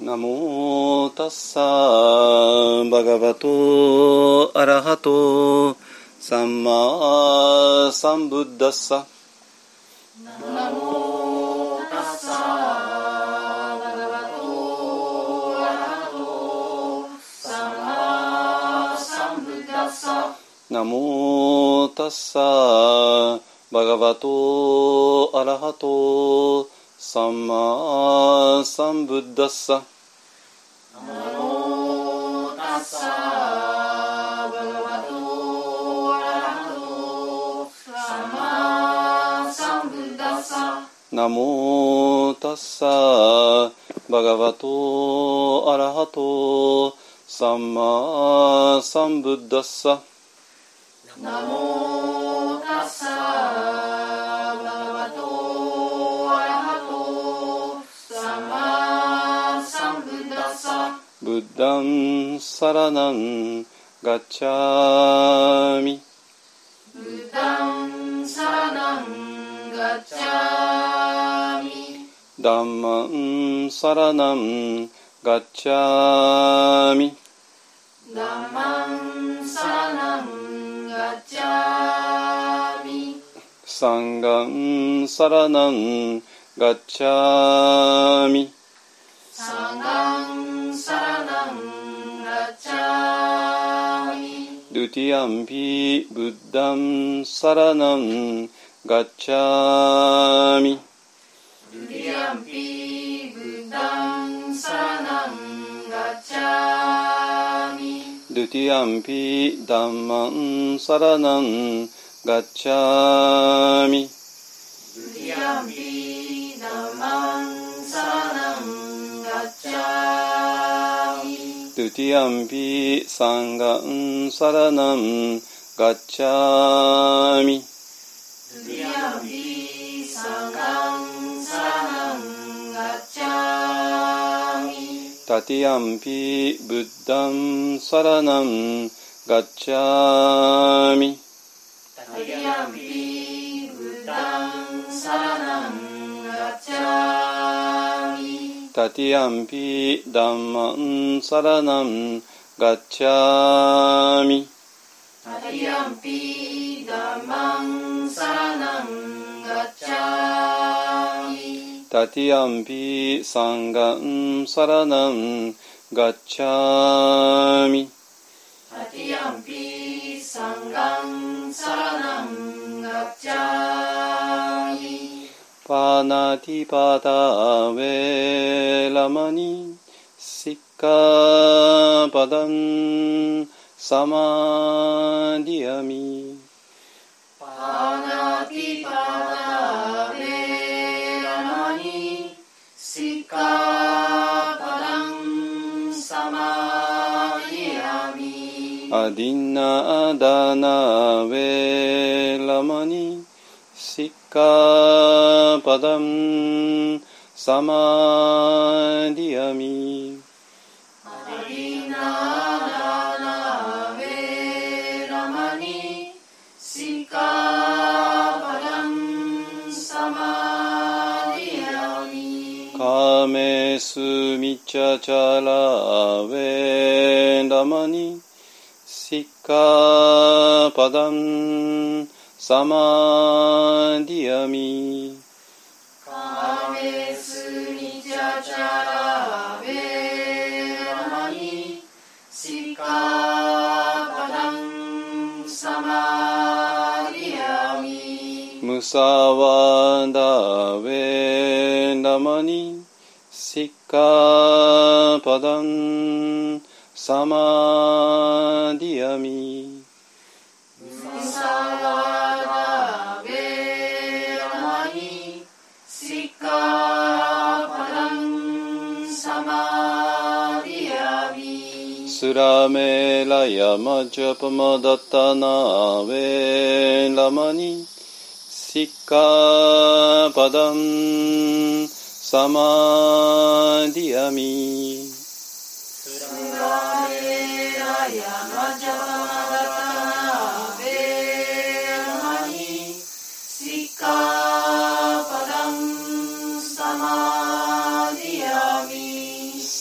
ナモタッサーバガバトアラハトサンマサンブッダッサ。 ナモタッサーバガバトアラハトサンマサンブッダッサ。 ナモタッサーバガバトアラハトサンマサンブッダッサ。 ナモタッサーバガバトアラハトサンマサンブッダッサ。 ナモタッサーバガバトアラハトサンマサンブッダッサ。 ナモタッサーバガバトアラハトサンマサンブッダッサ。 ブッダンサラナンガッチャミ。 ブッダンサラナンガッチャミ。 ダンマンサラナンガッチャミ。 ダンマンサラナンガッチャミ。 サンガンサラナンガッチャミ。 サンガンサラナンガッチャミ。 ドゥティアンピブッダンサラナンガッチャミ。 ドゥティアンピブッダンサラナンガッチャミ。 ドゥティアンピダンマンサラナンガッチャミ。 ドゥティアンピダンマンサラナンガッチャミ。 ドゥティアンピサンガンサラナンガッチャミ。 ドゥティアンピサンガンサラナンガッチャミ。 タティアンピブッダンサラナンガッチャミ。 タティアンピブッダンサラナンガッチャミ。 タティアンピダンマンサラナンガッチャミ。 タティアンピダンマンサラナンガッチャミ。 タティアンピサンガンサラナンガッチャミ。 タティアンピサンガンサラナンガッチャミ。 パナティパタウェラマニシッカパダンサマディアミ。 パナティパタウェラマニシッカパダンサマディアミ。 アディナアダナウェラマニシッカパダンサマディアミ。 アディナダナウェラマニシカパダンサマディアミ。 カメスミチャチャラウェラマニシッカパダンサマディアミ。 カメスミチャチャラウェラマニシカパダンサマディアミ。 ムサワダウェラマニシッカパダンサマディアミ。 ムサワダウェラマニシカパダンサマディアミ。 スラメラヤマジャパマダタナウェラマニシッカパダンサマディアミ。 スラメラヤマジャパマダタナウェラマニシカパダンサマディアミ。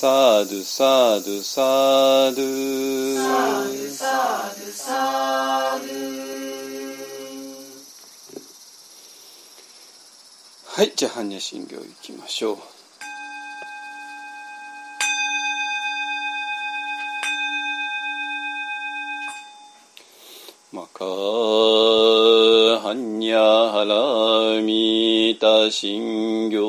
サドゥサドゥサドゥサドゥサドゥサドゥ。 はい、じゃあ般若心経いきましょう。マカ般若ハラミタ心経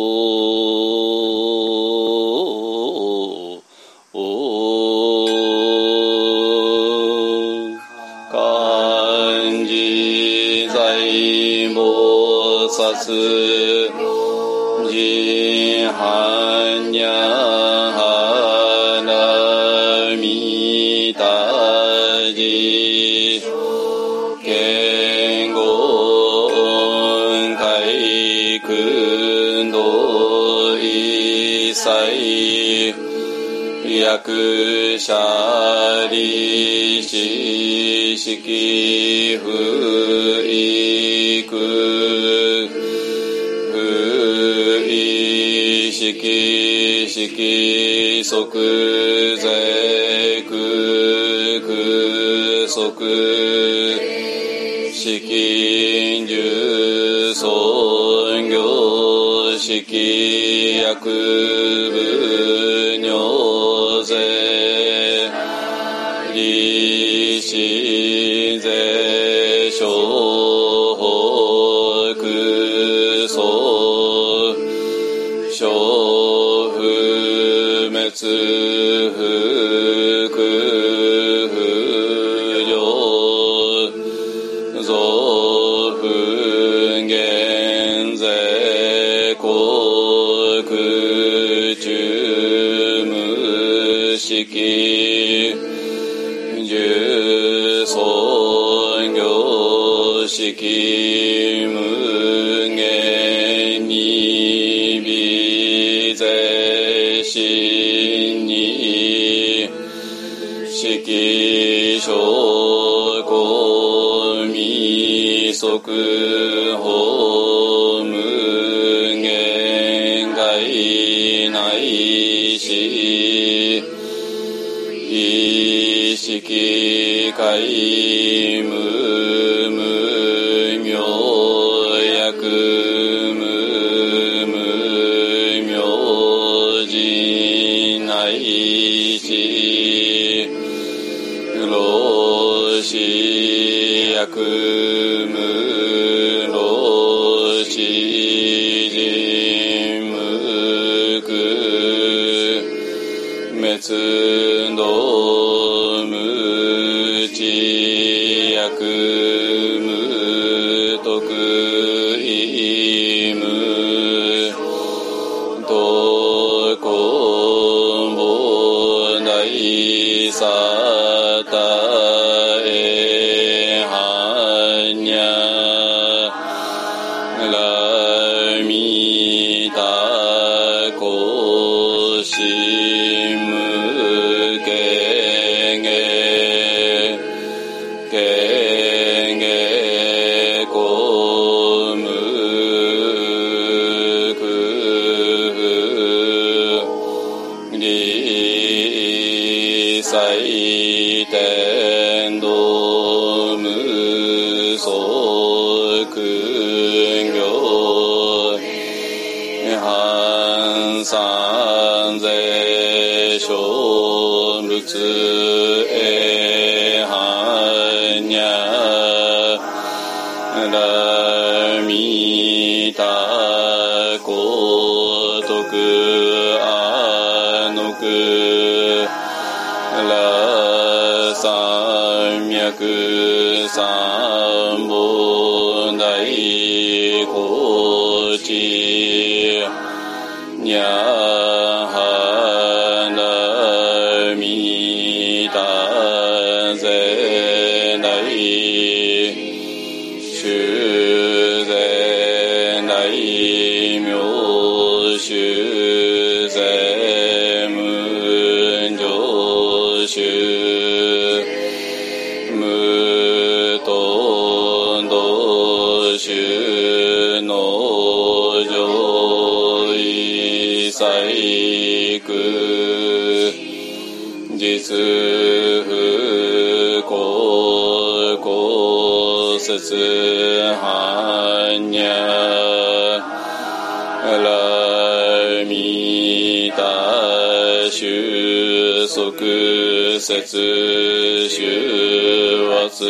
漢字在菩薩般若ハラミタジ見言海訓道一切役者利子式不意式式即税空即式十尊行式薬部尿税利子税小空小不滅不空増不減税国中無式十尊行式無限に微税心に式小公未速法無限界内し意識界無明薬無明人内し老死薬無老死人無滅道無知薬無徳意無道根本大サタエ般若ラミタコシムケゲケゲコムクリサイテンドムソク行半三世小仏般若ラミタコトクアノクラ三脈三本大高知にゃはなみたぜない修ぜない名修ぜ無常修無頓道修の上位細工実不公公節般若来弥陀収束節修圧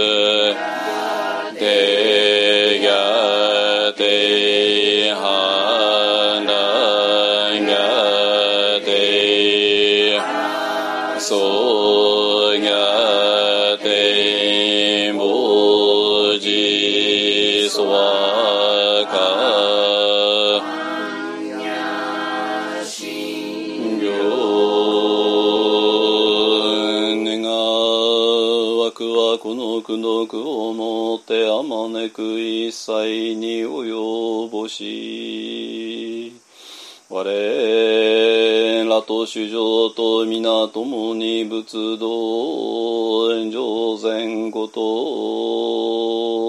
定が定波乱が定そうが定文字そわか行願わくはこの功徳をもってあまねく一切に及ぼし我らと主上と皆共に仏道炎上前こと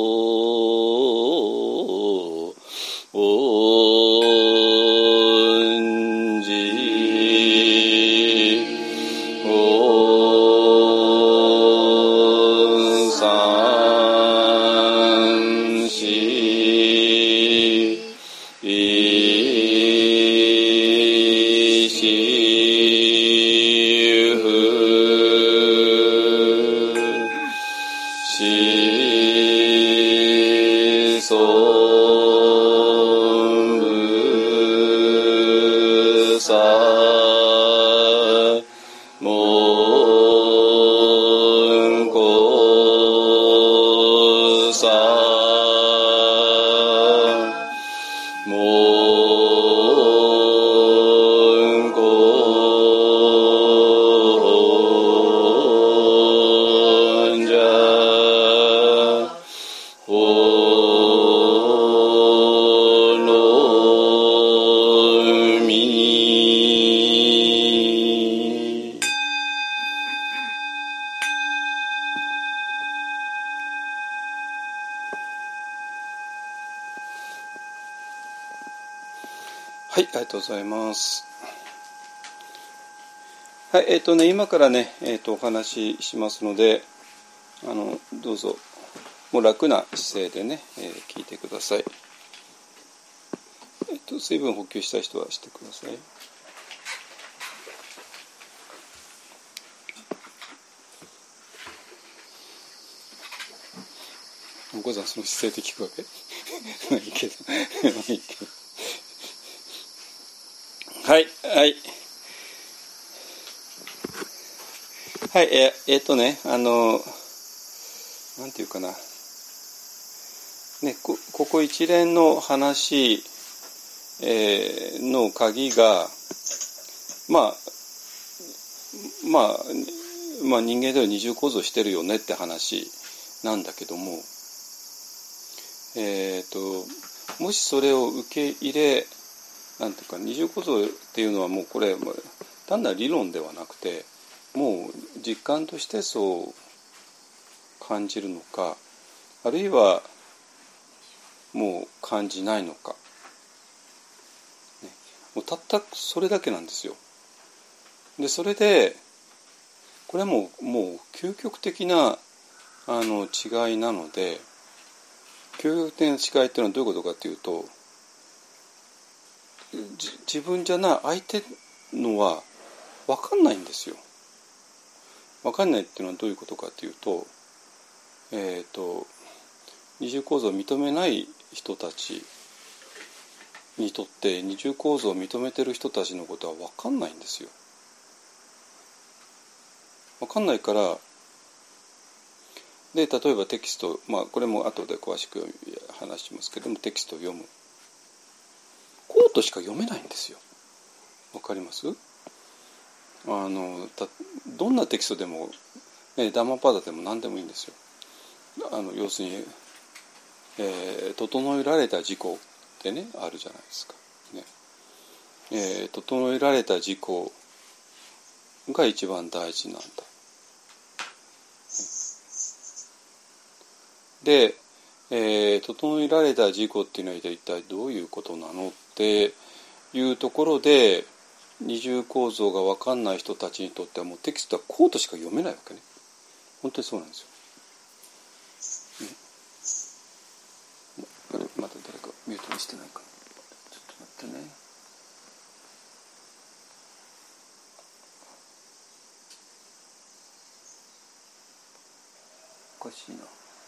はい、ありがとうございます。はい、今からね、お話ししますので、どうぞ、もう楽な姿勢でね、聞いてください。水分補給したい人はしてください。お母さん、その姿勢で聞くわけいいけど。いいけど。はい、はい。はい、なんていうかな。ね、ここ一連の話、の鍵が、まあ、人間では二重構造してるよねって話なんだけども、もしそれを受け入れ、なんていうか二重構造っていうのはもうこれ単なる理論ではなくてもう実感としてそう感じるのかあるいはもう感じないのか、ね、もうたったそれだけなんですよ。でそれでこれはもう究極的な違いなので究極的な違いっていうのはどういうことかというと自分じゃない相手のは分かんないんですよ。分かんないっていうのはどういうことかというと、二重構造を認めない人たちにとって二重構造を認めてる人たちのことは分かんないんですよ。分かんないからで例えばテキスト、これも後で詳しく話しますけどもテキストを読むこうとしか読めないんですよ。わかります？どんなテキストでも、ダマパダでも何でもいいんですよ。要するに、整えられた自己ってねあるじゃないですか。ね整えられた自己が一番大事なんだ。で、整えられた自己っていうのは一体どういうことなのって、 いうところで二重構造が分かんない人たちにとってはもうテキストはこうとしか読めないわけね。本当にそうなんですよ。また誰かミュートにしてないかな。ちょっと待ってね。おかしいな。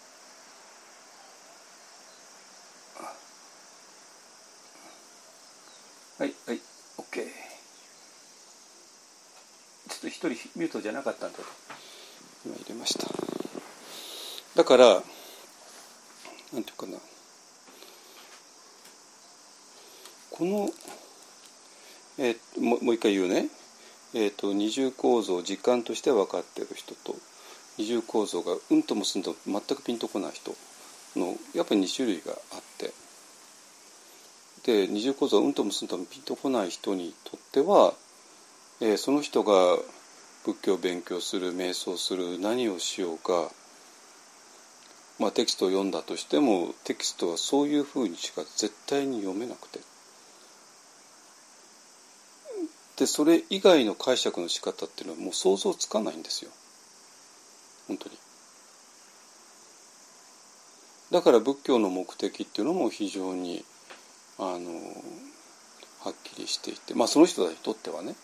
はいはい OK。 ちょっと一人ミュートじゃなかったんだと今入れました。だからなんていうかな、この、もう一回言うね。二重構造を実感として分かっている人と二重構造がうんともすんとも全くピンとこない人のやっぱり2種類があって、で二重構造がうんともすんともピンとこない人にとっては、その人が仏教を勉強する瞑想する何をしようか、テキストを読んだとしてもテキストはそういうふうにしか絶対に読めなくて、でそれ以外の解釈の仕方っていうのはもう想像つかないんですよ本当に。だから仏教の目的っていうのも非常にはっきりしていて、その人たちにとってはね、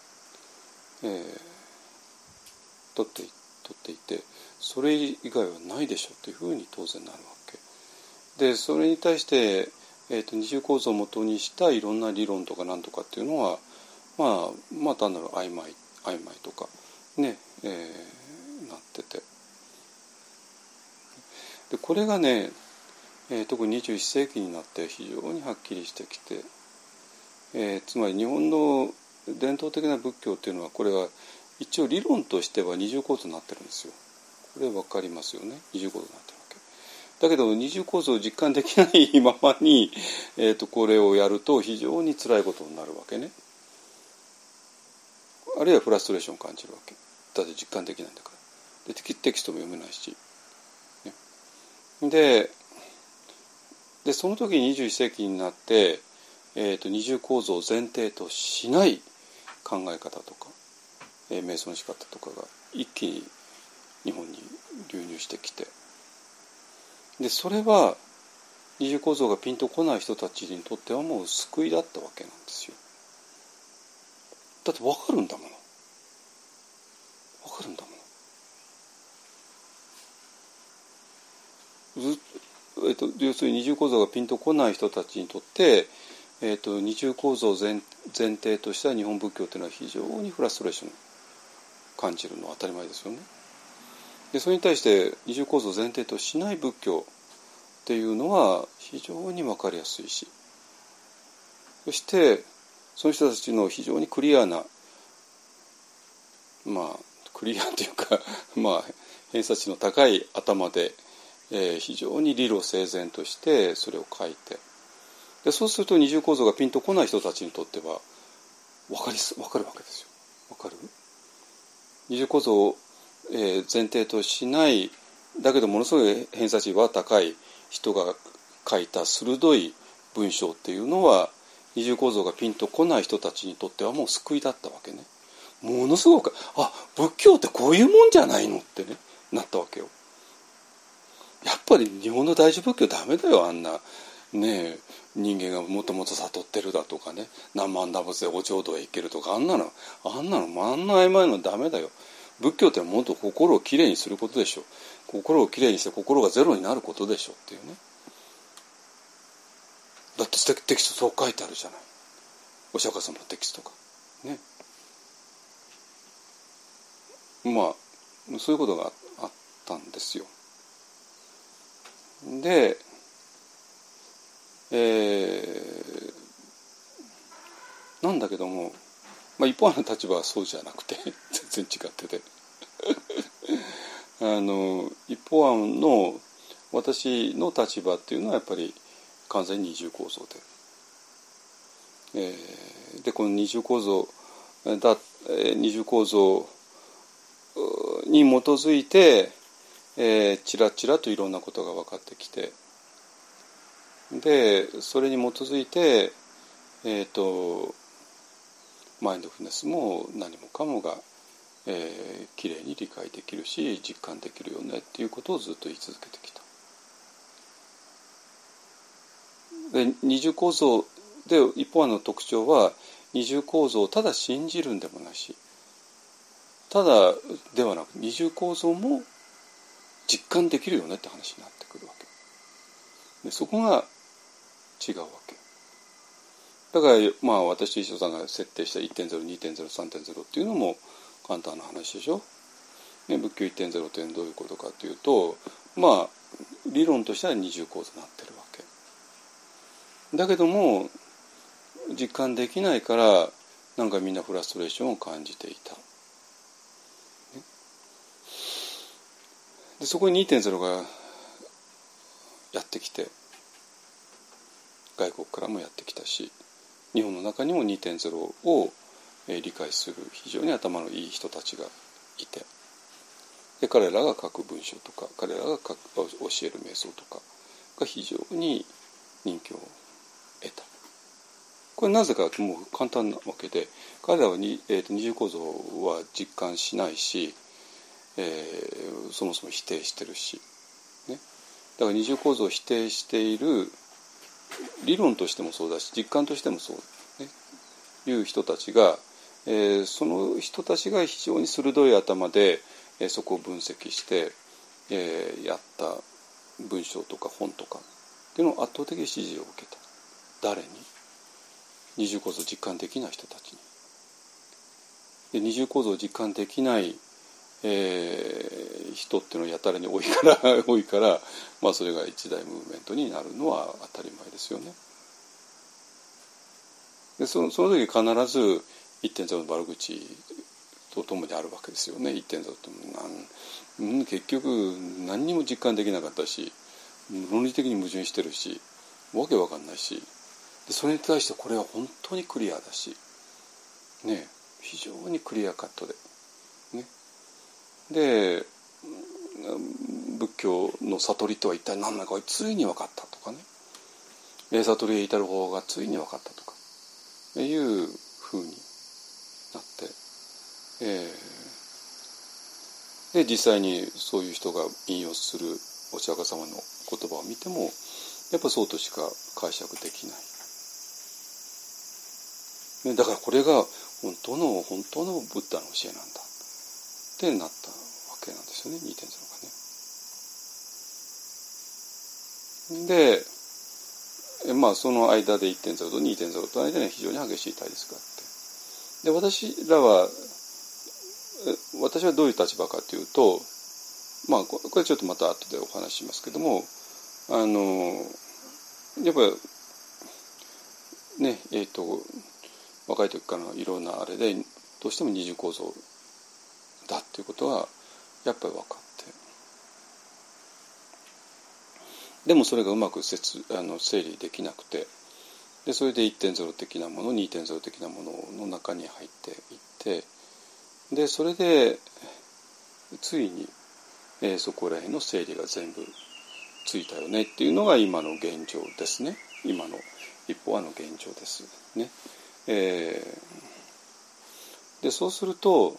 取っていて、それ以外はないでしょうというふうに当然なるわけで、それに対して、二重構造をもとにしたいろんな理論とかなんとかっていうのは単なる曖昧とかね、なってて、でこれがね、特に21世紀になって非常にはっきりしてきて、つまり日本の伝統的な仏教っていうのはこれは一応理論としては二重構造になってるんですよ。これ分かりますよね。二重構造になってるわけだけど二重構造を実感できないままに、これをやると非常に辛いことになるわけね。あるいはフラストレーションを感じるわけだって実感できないんだから。でテキストも読めないし、ね、でその時に21世紀になって、二重構造を前提としない考え方とか、瞑想の仕方とかが一気に日本に流入してきて、でそれは二重構造がピンとこない人たちにとってはもう救いだったわけなんですよ。だって分かるんだもの。分かるんだもの。要するに二重構造がピンとこない人たちにとって、二重構造を前提とした日本仏教というのは非常にフラストレーションを感じるのは当たり前ですよね。でそれに対して二重構造を前提としない仏教っていうのは非常に分かりやすいし、そしてその人たちの非常にクリアなクリアというか偏差値の高い頭で、非常に理路整然としてそれを書いて、でそうすると二重構造がピンとこない人たちにとっては分かるわけですよ。分かる？二重構造を、前提としないだけどものすごい偏差値は高い人が書いた鋭い文章っていうのは二重構造がピンとこない人たちにとってはもう救いだったわけね。ものすごく仏教ってこういうもんじゃないのってねなったわけよ。やっぱり日本の大乗仏教ダメだよ、あんなね人間がもともと悟ってるだとかね、何万打仏でお浄土へ行けるとか、あんなの曖昧のダメだよ。仏教ってもっと心をきれいにすることでしょ。心をきれいにして心がゼロになることでしょっていうね。だってテキストそう書いてあるじゃない、お釈迦様のテキストがね。そういうことがあったんですよ。で、なんだけども、一方の立場はそうじゃなくて全然違ってて一方案の私の立場っていうのはやっぱり完全に二重構造で、でこの二重構造に基づいて、ちらちらといろんなことが分かってきて、でそれに基づいて、 マインドフルネスも何もかもがきれいに理解できるし実感できるよねっていうことをずっと言い続けてきた。で二重構造で一方の特徴は二重構造をただ信じるんでもないし、ただではなく二重構造も実感できるよねって話になってくるわけで、そこが違うわけだから、私と一緒さんが設定した 1.0、2.0、3.0 っていうのも簡単な話でしょ、ね、仏教 1.0 ってどういうことかというと、理論としては二重構造になってるわけだけども実感できないからなんかみんなフラストレーションを感じていた、ね、でそこに 2.0 がやってきて外国からもやってきたし日本の中にも 2.0 を理解する非常に頭のいい人たちがいて、で彼らが書く文章とか彼らが教える瞑想とかが非常に人気を得た。これなぜかもう簡単なわけで、彼らは二重構造は実感しないし、そもそも否定してるし、ね、だから二重構造を否定している理論としてもそうだし実感としてもそう、ね、いう人たちが、その人たちが非常に鋭い頭で、そこを分析して、やった文章とか本とかっていうのを圧倒的に支持を受けた。誰に？二重構造を実感できない人たちに。で二重構造を実感できない、人っていうのはやたらに多いからそれが一大ムーブメントになるのは当たり前ですよね。でその時必ず 1.0 の悪口とともにあるわけですよね。 1.0 って結局何にも実感できなかったし論理的に矛盾してるしわけわかんないし、でそれに対してこれは本当にクリアだし、ね、非常にクリアカットで、ね、で仏教の悟りとは一体何なのかついに分かったとかね、悟りへ至る方がついに分かったとかいうふうになって、で実際にそういう人が引用するお釈迦様の言葉を見てもやっぱそうとしか解釈できない、だからこれが本当のブッダの教えなんだってなったわけなんですよね、 2.0 がね。でその間で 1.0 と 2.0 との間に非常に激しい対立があって、で私はどういう立場かというと、これちょっとまた後でお話ししますけども、やっぱね若い時からのいろんなあれでどうしても二重構造だっていうことはやっぱり分かって、でもそれがうまく整理できなくて、でそれで 1.0 的なもの 2.0 的なものの中に入っていって、でそれでついに、そこら辺の整理が全部ついたよねっていうのが今の現状ですね。今の一方の現状ですね。でそうすると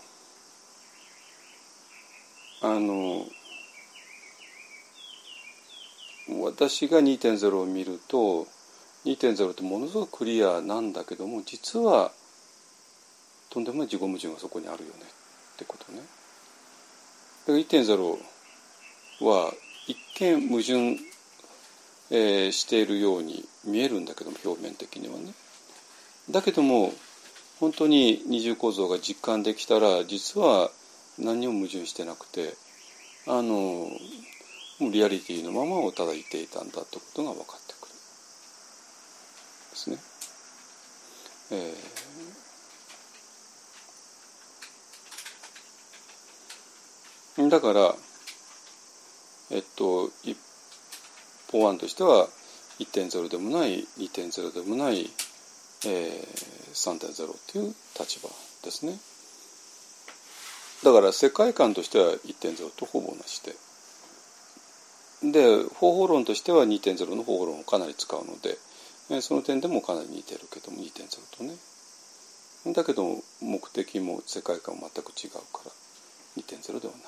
私が 2.0 を見ると 2.0 ってものすごくクリアなんだけども、実はとんでもない自己矛盾がそこにあるよねってことね。だから 1.0 は一見矛盾、しているように見えるんだけども、表面的にはね。だけども本当に二重構造が実感できたら実は何にも矛盾してなくてもうリアリティのままをただ言っていたんだということが分かってくるですね。だから一方案としては 1.0 でもない 2.0 でもない、3.0 という立場ですね。だから世界観としては 1.0 とほぼ同じで、方法論としては 2.0 の方法論をかなり使うので、その点でもかなり似てるけども 2.0 とね。 だけど目的も世界観も全く違うから 2.0 では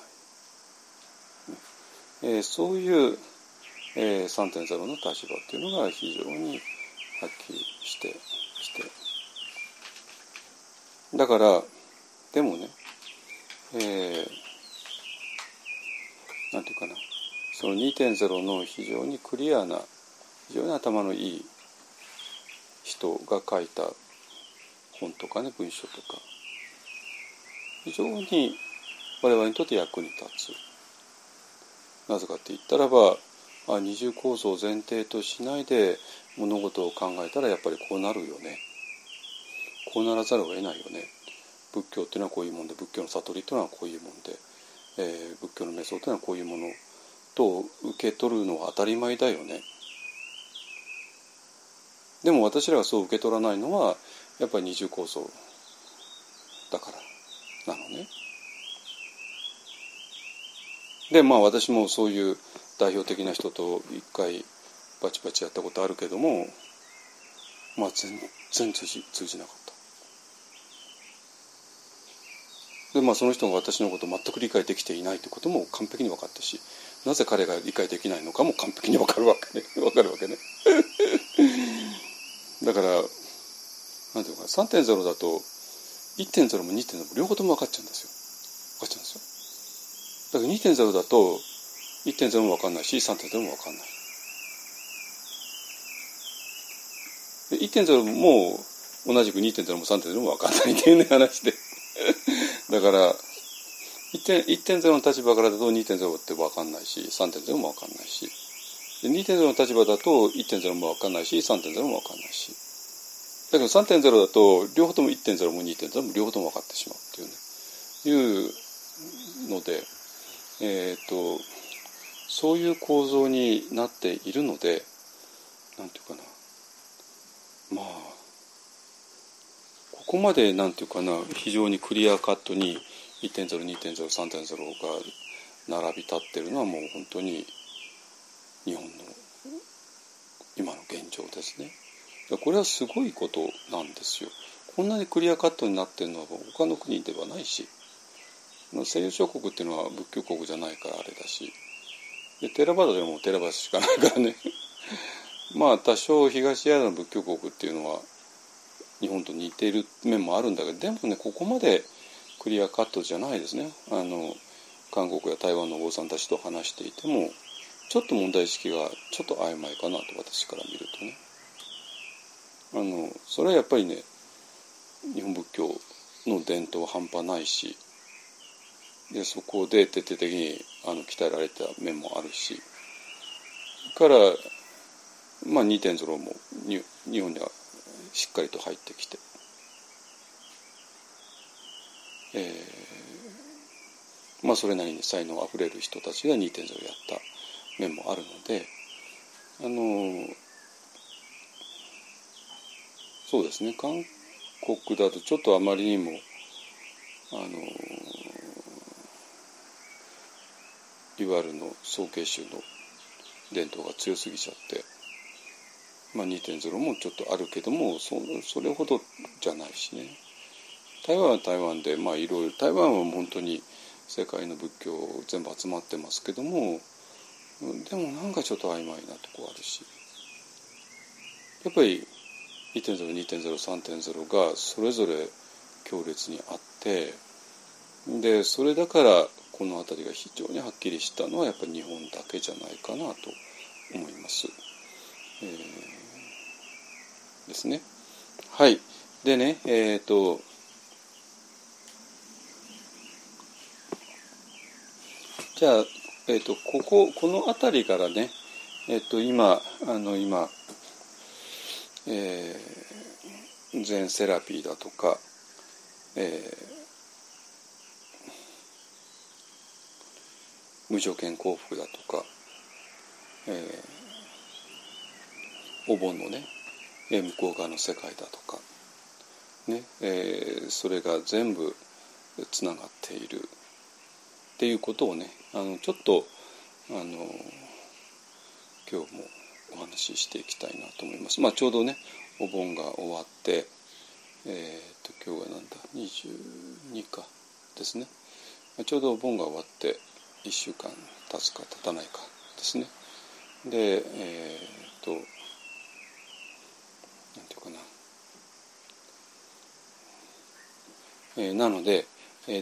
ない、そういう、3.0 の立場っていうのが非常にはっきりしてだからでもね、なんていうかな、その 2.0 の非常にクリアな非常に頭のいい人が書いた本とかね、文章とか非常に我々にとって役に立つ。なぜかって言ったらば、二重構造を前提としないで物事を考えたらやっぱりこうなるよね、こうならざるを得ないよね。仏教っていうのはこういうもんで、仏教の悟りっていうのはこういうもんで、仏教の瞑想っていうのはこういうものと受け取るのは当たり前だよね。でも私らがそう受け取らないのはやっぱり二重構造だからなのね。で私もそういう代表的な人と一回バチバチやったことあるけども、全然通じなかった。でその人が私のことを全く理解できていないということも完璧に分かったし、なぜ彼が理解できないのかも完璧に分かるわけねだからなんていうか 3.0 だと 1.0 も 2.0 も両方とも分かっちゃうんですよ。だから 2.0 だと 1.0 も分かんないし 3.0 も分かんない。で 1.0 も同じく 2.0 も 3.0 も分かんないっていう話でだから 1.0 の立場からだと 2.0 って分かんないし 3.0 も分かんないし、で 2.0 の立場だと 1.0 も分かんないし 3.0 も分かんないし、だけど 3.0 だと両方とも 1.0 も 2.0 も両方とも分かってしまうっていうので、そういう構造になっているので、なんていうかな、ここまでなんていうかな、非常にクリアカットに 1.0、2.0、3.0 が並び立ってるのはもう本当に日本の今の現状ですね。これはすごいことなんですよ。こんなにクリアカットになってるのは他の国ではないし、西洋諸国っていうのは仏教国じゃないからあれだし、でテラバダでもテラバダしかないからね多少東アジアの仏教国っていうのは日本と似ている面もあるんだけど、でもねここまでクリアカットじゃないですね。韓国や台湾のお坊さんたちと話していてもちょっと問題意識がちょっと曖昧かなと、私から見るとね。それはやっぱりね、日本仏教の伝統は半端ないし、でそこで徹底的に鍛えられた面もあるし、から、2.0 も日本にはしっかりと入ってきて、それなりに才能あふれる人たちが 2.0 やった面もあるので、そうですね、韓国だとちょっとあまりにもいわゆるの曹溪宗の伝統が強すぎちゃって、2.0 もちょっとあるけどもそれほどじゃないしね。台湾は台湾でいろいろ、台湾は本当に世界の仏教全部集まってますけども、でもなんかちょっと曖昧なとこあるし、やっぱり 1.0、2.0、3.0 がそれぞれ強烈にあって、でそれだからこの辺りが非常にはっきりしたのはやっぱり日本だけじゃないかなと思います。ですね。はい。でね、じゃあ、この辺りからね、今禅セラピーだとか、無条件幸福だとか、お盆のね、向こう側の世界だとか、ね、それが全部つながっているっていうことをね、ちょっと今日もお話ししていきたいなと思います。ちょうどねお盆が終わって、今日が何ですね。ちょうどお盆が終わって1週間経つか経たないかですね。でなんていうかな、なので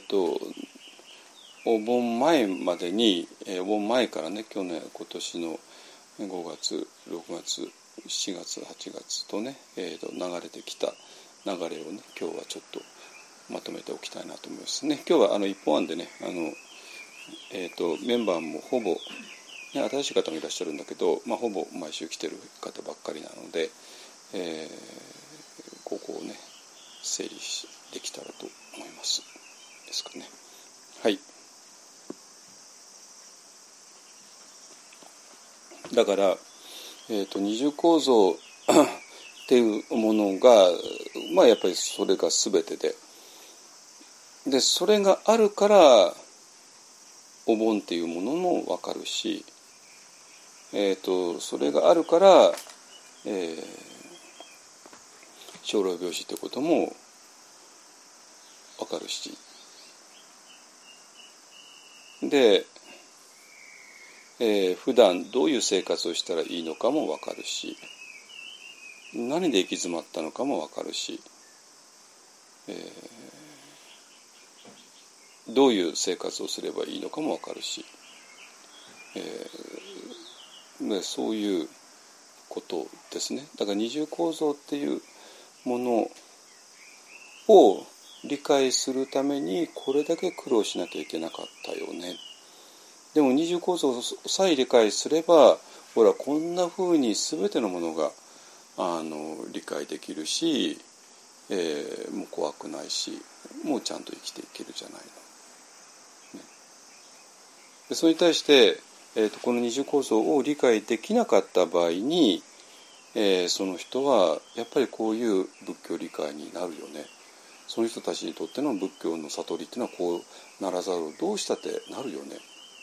お盆前までに、お盆前からね、今年の5月6月7月8月とね、流れてきた流れをね、今日はちょっとまとめておきたいなと思いますね。今日は一本案でね、メンバーもほぼ、ね、新しい方もいらっしゃるんだけど、ほぼ毎週来てる方ばっかりなので、ここをね整理できたらと思いますですかね。はい。だから二重構造っていうものがやっぱりそれが全てでそれがあるからお盆っていうものも分かるし、それがあるから、生老病死ってことも分かるし、で、普段どういう生活をしたらいいのかも分かるし、何で行き詰まったのかも分かるし、どういう生活をすればいいのかも分かるし、でそういうことですね。だから二重構造っていうものを理解するためにこれだけ苦労しなきゃいけなかったよね。でも二重構造さえ理解すれば、ほらこんな風に全てのものが理解できるし、もう怖くないし、もうちゃんと生きていけるじゃないの。ね、でそれに対して、この二重構造を理解できなかった場合に、その人はやっぱりこういう仏教理解になるよね。その人たちにとっての仏教の悟りっていうのはこうならざるをどうしたってなるよね。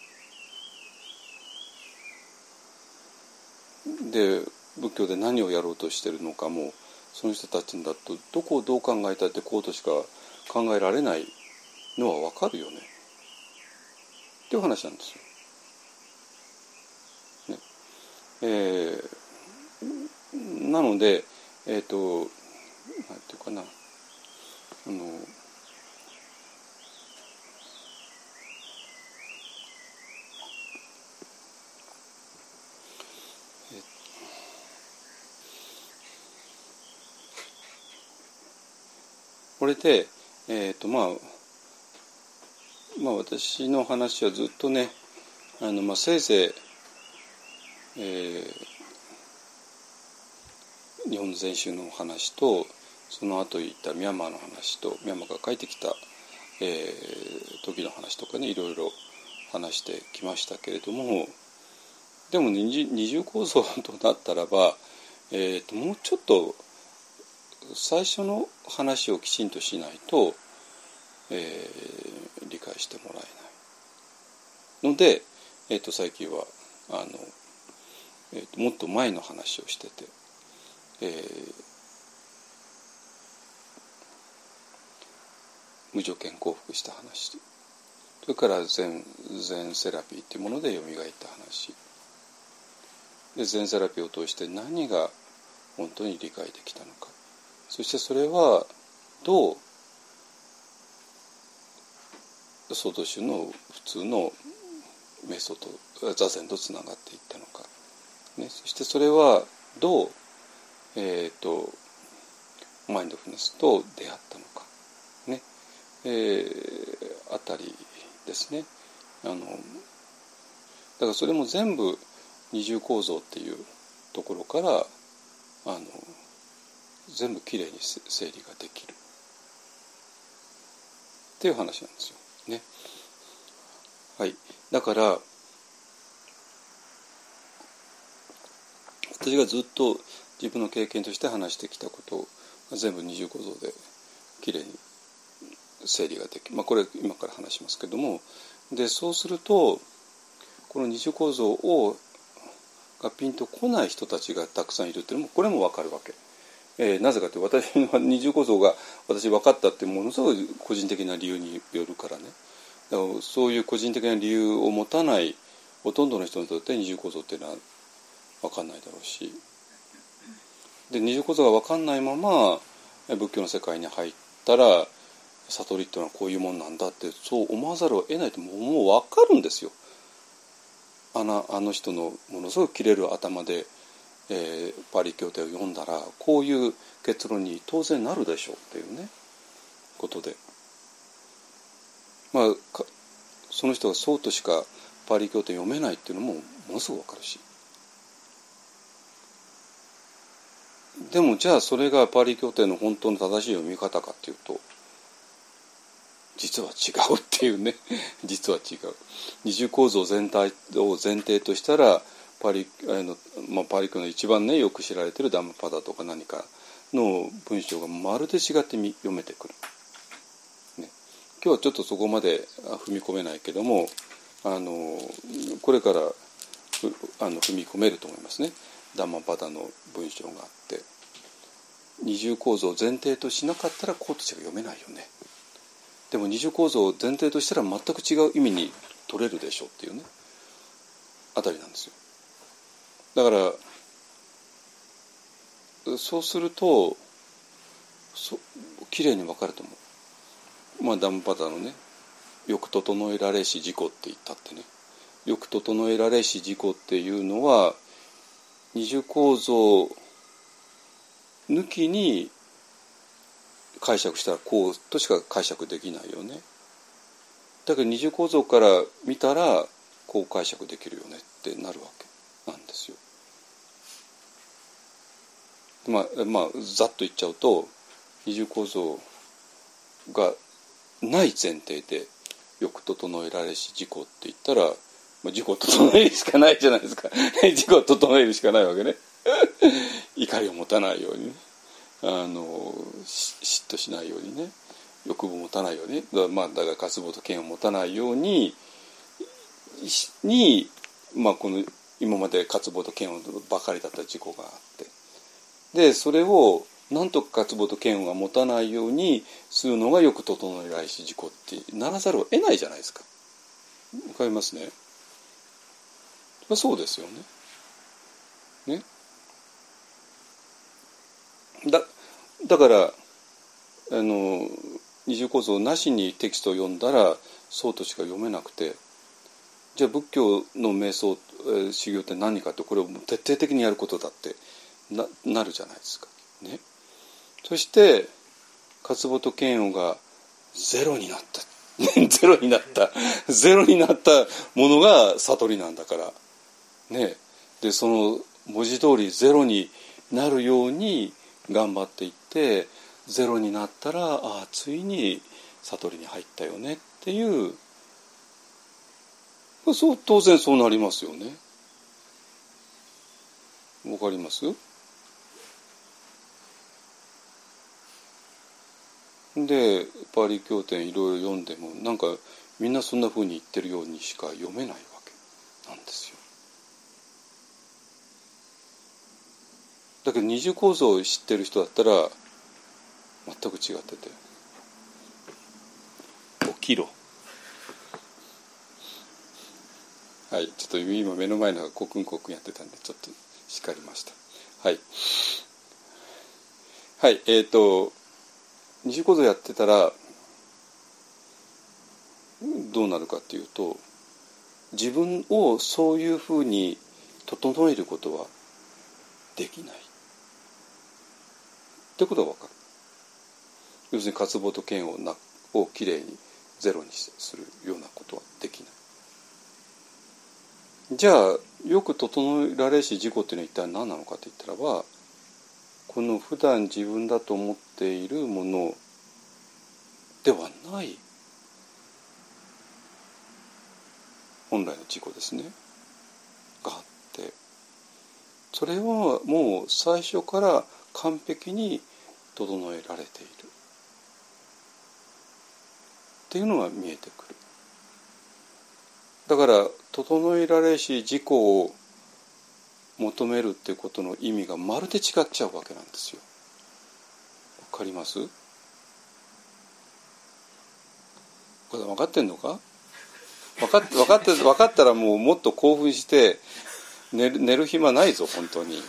で仏教で何をやろうとしてるのかも、その人たちだとどこをどう考えたってこうとしか考えられないのは分かるよねっていう話なんですよ。ね、なのでなんていうかな、これで私の話はずっとねせいぜい、日本の禅宗の話とその後言ったミャンマーの話とミャンマーから帰ってきた、時の話とかね、いろいろ話してきましたけれども、でも二重構造となったらば、もうちょっと最初の話をきちんとしないと、理解してもらえないので、最近はもっと前の話をしてて、無条件降伏した話、それから禅セラピーっていうもので蘇った話で、禅セラピーを通して何が本当に理解できたのか、そしてそれはどう曹洞宗の普通の瞑想と座禅とつながっていったのか、ね、そしてそれはどう、マインドフルネスと出会ったのか、ね、あたりですね。だからそれも全部二重構造っていうところから全部きれいに整理ができるっていう話なんですよね。はい。だから私がずっと自分の経験として話してきたことが全部二重構造できれいに整理ができる。これ今から話しますけども、でそうするとこの二重構造がピンとこない人たちがたくさんいるっていうのもこれも分かるわけ。 なぜかというと私の二重構造が私分かったってものすごい個人的な理由によるからね。だからそういう個人的な理由を持たないほとんどの人にとって二重構造っていうのは分かんないだろうし、で二重構造が分かんないまま仏教の世界に入ったら悟りっていうのはこういうもんなんだってそう思わざるを得ないってもう分かるんですよ。あの人のものすごく切れる頭で、パリ経典を読んだらこういう結論に当然なるでしょうっていうねことで、まあその人がそうとしかパリ経典読めないっていうのもものすごく分かるし、でもじゃあそれがパリ経典の本当の正しい読み方かっていうと実は違うっていうね実は違う。二重構造全体を前提としたらパリ教の一番ねよく知られてるダムパダとか何かの文章がまるで違って読めてくる、ね、今日はちょっとそこまで踏み込めないけどもこれから踏み込めると思いますね。ダムパダの文章があって二重構造を前提としなかったらこうとしか読めないよね。でも二重構造を前提としたら全く違う意味に取れるでしょうっていうねあたりなんですよ。だからそうするときれいに分かると思う。ダムパダのねよく整えられし自己って言ったってね、よく整えられし自己っていうのは二重構造抜きに解釈したらこうとしか解釈できないよね。だけど二重構造から見たらこう解釈できるよねってなるわけなんですよ。ざっと言っちゃうと二重構造がない前提でよく整えられし自己って言ったら、自己を整えるしかないじゃないですか自己を整えるしかないわけね怒りを持たないようにね嫉妬しないようにね欲望を持たないようにだから渇望と嫌悪を持たないようにこの今まで渇望と嫌悪ばかりだった自己があってでそれをなんとか渇望と嫌悪が持たないようにするのがよく整えられし自己ってならざるを得ないじゃないですか。わかりますね。そうですよね。だから二重構造なしにテキストを読んだらそうとしか読めなくて、じゃあ仏教の瞑想、修行って何かってこれを徹底的にやることだってなるじゃないですかね。そして渇望と嫌悪がゼロになったゼロになったものが悟りなんだからね。でその文字通りゼロになるように頑張っていってゼロになったらついに悟りに入ったよねっていう当然そうなりますよね。わかります？でパリ経典いろいろ読んでもなんかみんなそんな風に言ってるようにしか読めないわけなんですよ。だけど二重構造を知ってる人だったら全く違ってて起きろ。はい、ちょっと今目の前のがコクンコクンやってたんでちょっと叱りました。はい二重構造やってたらどうなるかっていうと自分をそういうふうに整えることはできないってことが分かる。要するに渇望と嫌悪をきれいにゼロにするようなことはできない。じゃあよく整えられし自己っていうのは一体何なのかといったらばこの普段自分だと思っているものではない本来の自己ですねがあってそれはもう最初から完璧に整えられているっていうのが見えてくる。だから整えられし自己を求めるっていうことの意味がまるで違っちゃうわけなんですよ。 かります？これ分かってんのか？分かったらもっと興奮して寝る暇ないぞ本当に、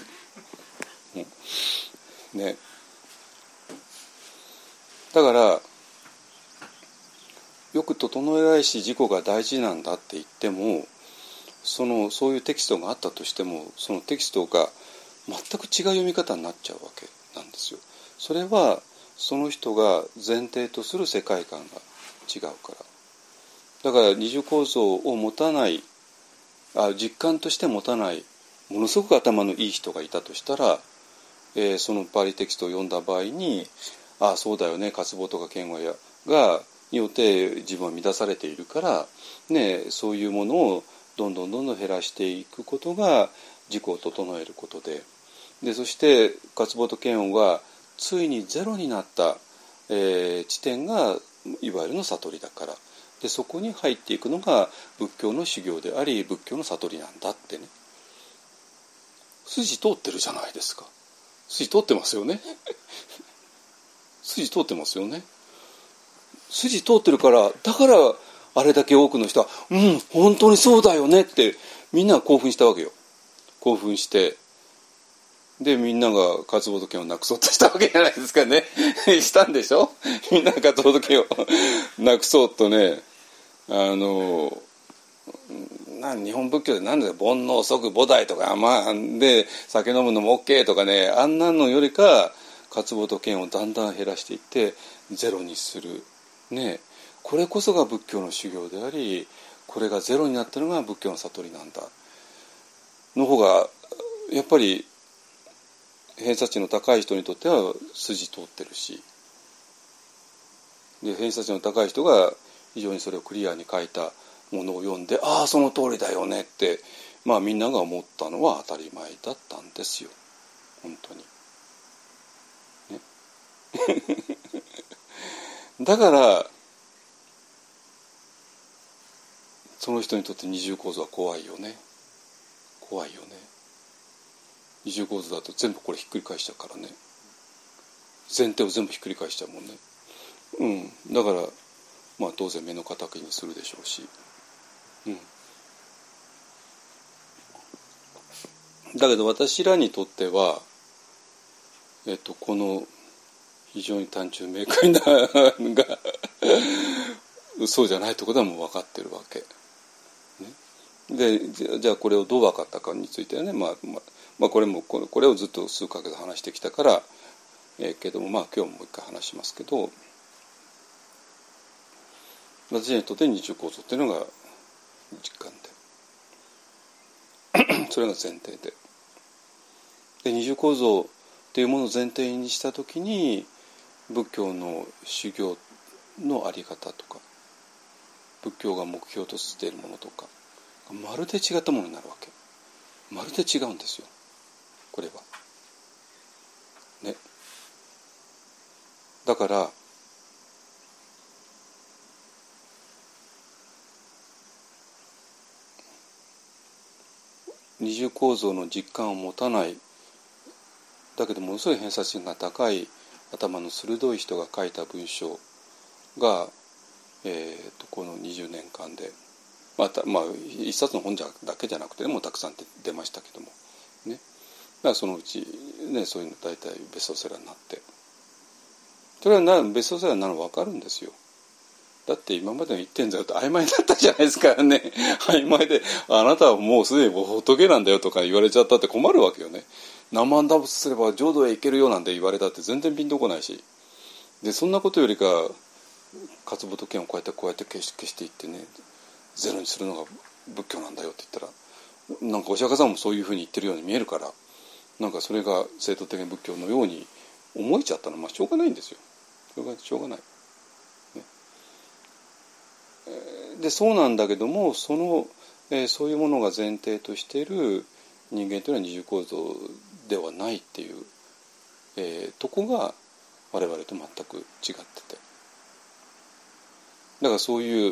ね。だからよく整えられし自己が大事なんだって言っても、そういうテキストがあったとしても、そのテキストが全く違う読み方になっちゃうわけなんですよ。それはその人が前提とする世界観が違うから。だから二重構造を持たない、実感として持たないものすごく頭のいい人がいたとしたら、そのパリテキストを読んだ場合に、そうだよね、渇望とか嫌悪がによって自分は乱されているから、ね、そういうものをどんどん減らしていくことが自己を整えることで、そして渇望と嫌悪がついにゼロになった、地点がいわゆるの悟りだから、でそこに入っていくのが仏教の修行であり仏教の悟りなんだってね。筋通ってるじゃないですか。筋通ってますよね筋通ってますよね。筋通ってるから、だからあれだけ多くの人は本当にそうだよねってみんなが興奮したわけよ。興奮して、でみんなが渇望と嫌悪をなくそうとしたわけじゃないですかねしたんでしょ。みんなが渇望と嫌悪をなくそうとね、日本仏教でなんで煩悩即菩提とか、で酒飲むのも OK とかね、あんなのよりか渇望と嫌悪をだんだん減らしていってゼロにするね、これこそが仏教の修行であり、これがゼロになったのが仏教の悟りなんだの方がやっぱり偏差値の高い人にとっては筋通ってるし、で偏差値の高い人が非常にそれをクリアに書いたものを読んで、その通りだよねって、みんなが思ったのは当たり前だったんですよ本当に、ね、だからその人にとって二重構造は怖いよね。怖いよね。二重構造だと全部これひっくり返しちゃうからね。前提を全部ひっくり返しちゃうもんね。だから当然目の敵にするでしょうし、だけど私らにとっては、この非常に単純明快なのがそうじゃないところはもう分かってるわけ、ね、でじゃあこれをどう分かったかについてはね、これをずっと数ヶ月話してきたから、けども今日もう一回話しますけど、私にとって二重構造っていうのが実感でそれが前提で、二重構造っていうものを前提にしたときに仏教の修行のあり方とか仏教が目標としているものとかまるで違ったものになるわけ。まるで違うんですよこれはね。だから二重構造の実感を持たない、だけどものすごい偏差値が高い頭の鋭い人が書いた文章が、この20年間で一冊の本だけじゃなくてもうたくさん出ましたけどもね。だからそのうちね、そういうの大体ベストセラーになって、それはベストセラーなの分かるんですよ。だって今までの言ってんだよって曖昧だったじゃないですかね。曖昧であなたはもうすでに仏なんだよとか言われちゃったって困るわけよね。何万打仏すれば浄土へ行けるよなんて言われたって全然ピンとこないし、でそんなことよりか渇望と嫌悪をこうやって消していってね、ゼロにするのが仏教なんだよって言ったら、なんかお釈迦さんもそういうふうに言ってるように見えるから、なんかそれが正統的な仏教のように思えちゃったのはしょうがないんですよ。しょうがない、ね。でそうなんだけども、そういうものが前提としている人間というのは二重構造ではないっていう、とこが我々と全く違ってて、だからそういう、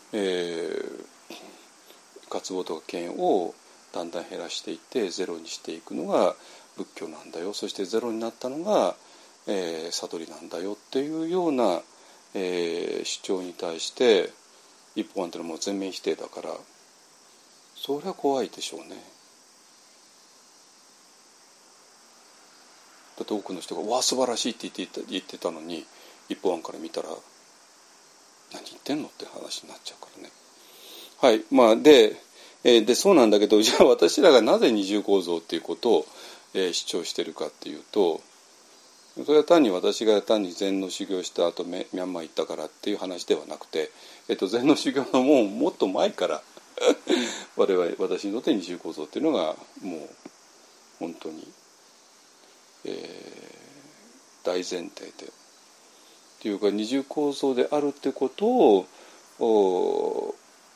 渇望とか嫌悪をだんだん減らしていってゼロにしていくのが仏教なんだよ。そしてゼロになったのが、 悟りなんだよっていうような、主張に対して一方案っていうのはもう全面否定だから、それは怖いでしょうね。だって多くの人が「わあ素晴らしい」って言ってたのに、一方案から見たら何言ってんのって話になっちゃうからね。はい、まあでそうなんだけど、じゃあ私らがなぜ二重構造っていうことを、主張してるかっていうと、それは単に私が単に禅の修行した後ミャンマー行ったからっていう話ではなくて、禅の修行のもっと前から私にとって二重構造っていうのがもう本当に、大前提でっていうか、二重構造であるってことを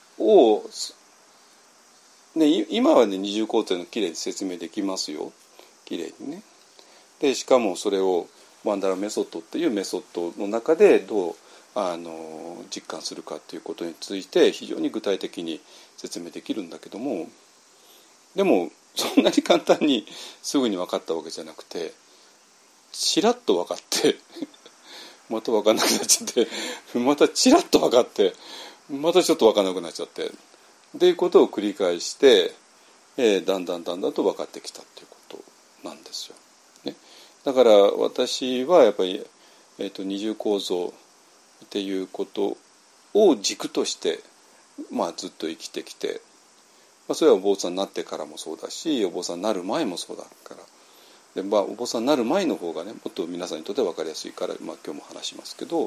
ね、今はね二重構造のきれいに説明できますよ、きれいにね。でしかもそれをマンダラメソッドっていうメソッドの中でどう実感するかっていうことについて非常に具体的に説明できるんだけども、でもそんなに簡単にすぐに分かったわけじゃなくて、ちらっと分かってまた分かんなくなっちゃってまたちらっと分かってまたちょっと分かんなくなっちゃってっていうことを繰り返して、だんだんと分かってきたっていうことなんですよ、ね。だから私はやっぱり、二重構造っていうことを軸として、ずっと生きてきて、それはお坊さんになってからもそうだし、お坊さんになる前もそうだからで、お坊さんになる前の方がねもっと皆さんにとって分かりやすいから、今日も話しますけど、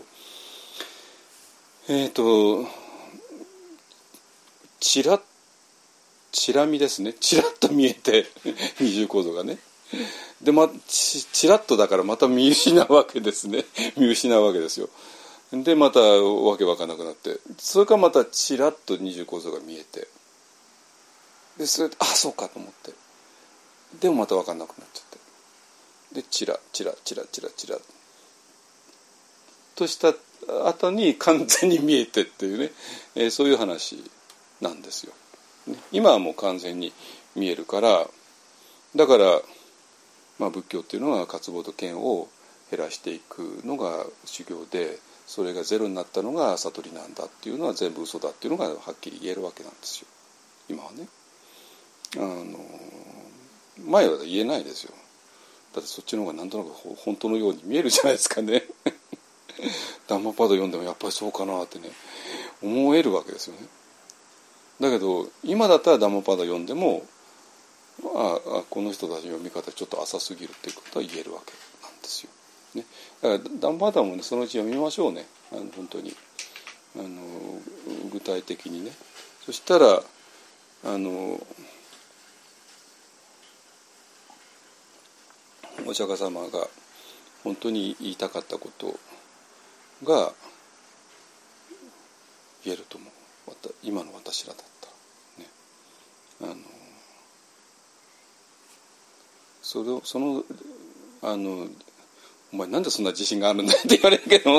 チラ見ですね。チラッと見えて二重構造がね。でチラッとだからまた見失うわけですね。見失うわけですよ。でまたわけわかんなくなって、それからまたチラッと二重構造が見えて、でそれでそうかと思って、でもまたわかんなくなっちゃって、でチラとした後に完全に見えてっていうね、そういう話なんですよ。今はもう完全に見えるから、だから、仏教っていうのは渇望と嫌悪を減らしていくのが修行で、それがゼロになったのが悟りなんだっていうのは全部嘘だっていうのがはっきり言えるわけなんですよ、今はね。前は言えないですよ。だってそっちの方がなんとなく本当のように見えるじゃないですかねダンマパド読んでもやっぱりそうかなってね思えるわけですよね。だけど今だったらダンマパド読んでもこの人たちの読み方ちょっと浅すぎるっていうことは言えるわけなんですよ、ね。だからダンマパドもねそのうち読みましょうね、本当に具体的にね。そしたらお釈迦様が本当に言いたかったことが言えると思う。今の私らだったらね、お前なんでそんな自信があるんだって言われるけども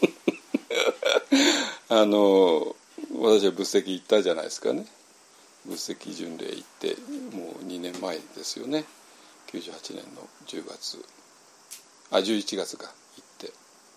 私は仏石行ったじゃないですかね。仏石巡礼行ってもう2年前ですよね。98年の11月が行って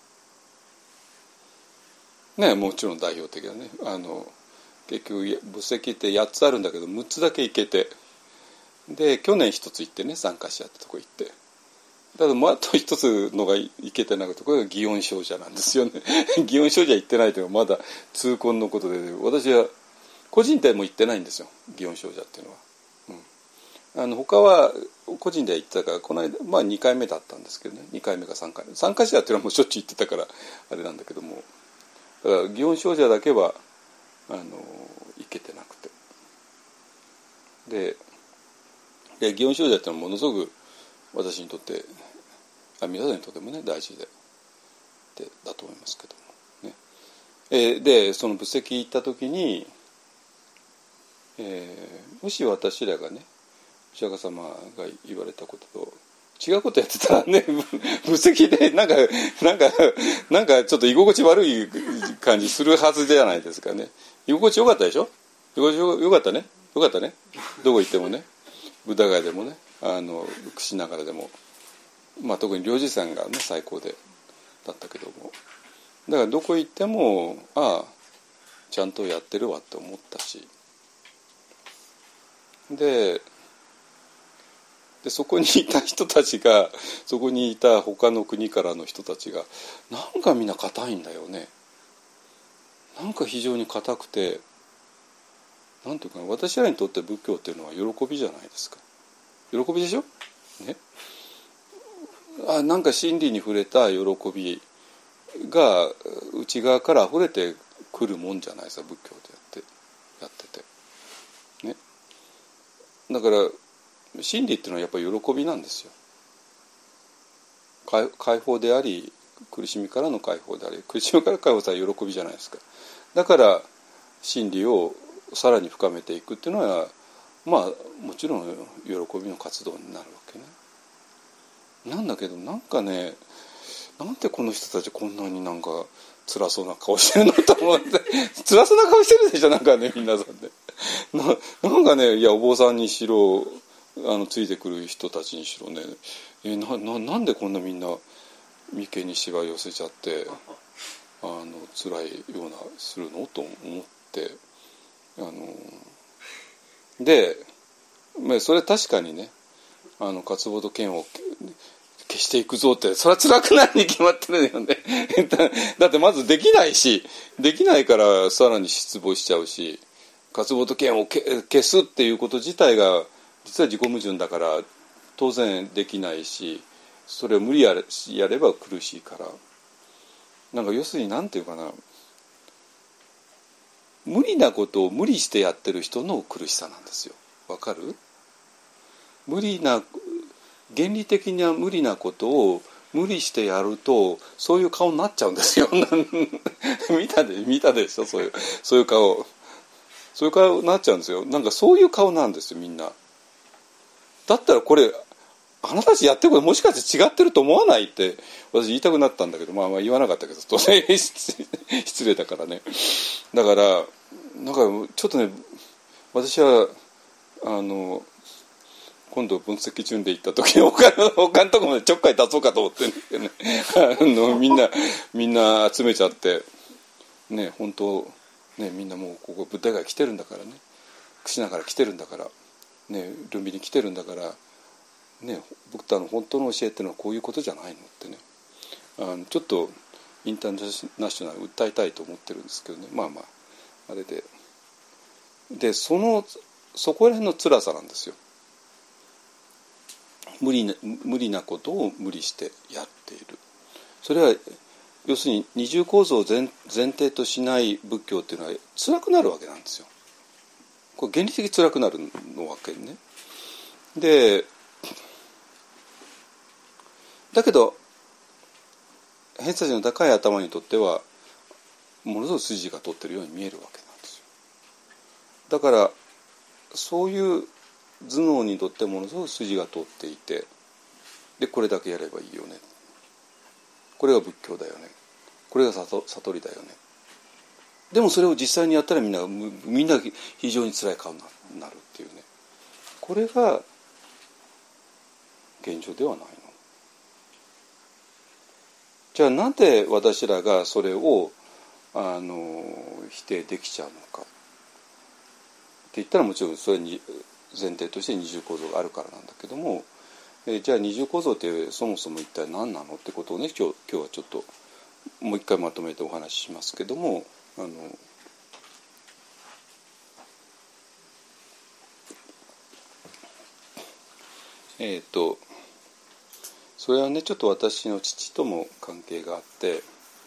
ね、もちろん代表的だね。結局仏石って8つあるんだけど6つだけ行けて、で去年1つ行ってね、参加しちゃったとこ行って、ただあと1つのが行けてなくて、これが祇園精舎なんですよね祇園精舎行ってないというのはまだ痛恨のことで、私は個人でも行ってないんですよ、祇園精舎っていうのは。他は個人で行ってたから、この間2回目だったんですけどね、2回目か3回目、参加者っていうのはもうしょっちゅう行ってたからあれなんだけども、だから祇園精舎だけは行けてなくて、で祇園精舎っていうのはものすごく私にとって皆さんにとってもね大事だと思いますけどもね。でその仏石行った時に、もし私らがねお釈迦様が言われたことと違うことやってたらね仏石でなんかちょっと居心地悪い感じするはずじゃないですかね。居心地よかったでしょ。居心地よかったね。よかったね。どこ行ってもね、ブダガヤでもね、串ながらでも特に領事さんがね最高だったけども、だからどこ行ってもちゃんとやってるわって思ったし、でそこにいた人たちが、そこにいた他の国からの人たちがなんかみんな硬いんだよね。なんか非常に硬くて、なんていうかな、私らにとって仏教っていうのは喜びじゃないですか。喜びでしょ、ね、なんか真理に触れた喜びが内側から溢れてくるもんじゃないですか、仏教でやっててね。だから真理っていうのはやっぱり喜びなんですよ。解放であり、苦しみからの解放であり、苦しみから解放される喜びじゃないですか。だから真理をさらに深めていくっていうのはもちろん喜びの活動になるわけね。なんだけどなんかね、なんでこの人たちこんなになんか辛そうな顔してるのと思って辛そうな顔してるでしょ、なんかね、皆さんねなんかね、いやお坊さんにしろついてくる人たちにしろね、なんでこんなみんな眉間にしわ寄せちゃって辛いようなするのと思ってで、それ確かにね、勝本剣を消していくぞって、それは辛くなるに決まってるよねだってまずできないからさらに失望しちゃうし、勝本剣を消すっていうこと自体が実は自己矛盾だから当然できないし、それを無理やれば苦しいから、なんか要するになんていうかな、無理なことを無理してやってる人の苦しさなんですよ。わかる？原理的には無理なことを無理してやるとそういう顔になっちゃうんですよ見たでしょ、そういう顔になっちゃうんですよ。なんかそういう顔なんですよ、みんな。だったらこれあなたたちやってることもしかして違ってると思わないって私言いたくなったんだけど、言わなかったけど当然失礼だからね。だからちょっとね、私は今度分析順で行った時に他のとこまでちょっかい出そうかと思ってねみんな集めちゃってね、本当ね、みんなもうここブッダが来てるんだからね、クシナから来てるんだからね、ルンビに来てるんだからね、ブッダの本当の教えってのはこういうことじゃないのってね、ちょっとインターナショナル訴えたいと思ってるんですけどね、あれでそこら辺の辛さなんですよ。無理なことを無理してやっている。それは要するに二重構造を前提としない仏教っていうのは辛くなるわけなんですよ。これ原理的に辛くなるのわけね。でだけど偏差値の高い頭にとってはものすごく筋が通ってるように見えるわけなんですよ。だからそういう頭脳にとってものすごく筋が通っていて、でこれだけやればいいよね、これが仏教だよね、これが悟りだよね。でもそれを実際にやったらみんな非常に辛い顔になるっていうね、これが現状ではないの。じゃあなんで私らがそれを否定できちゃうのかって言ったら、もちろんそれに前提として二重構造があるからなんだけども、じゃあ二重構造ってそもそも一体何なのってことをね、今日はちょっともう一回まとめてお話ししますけども、それはね、ちょっと私の父とも関係があって、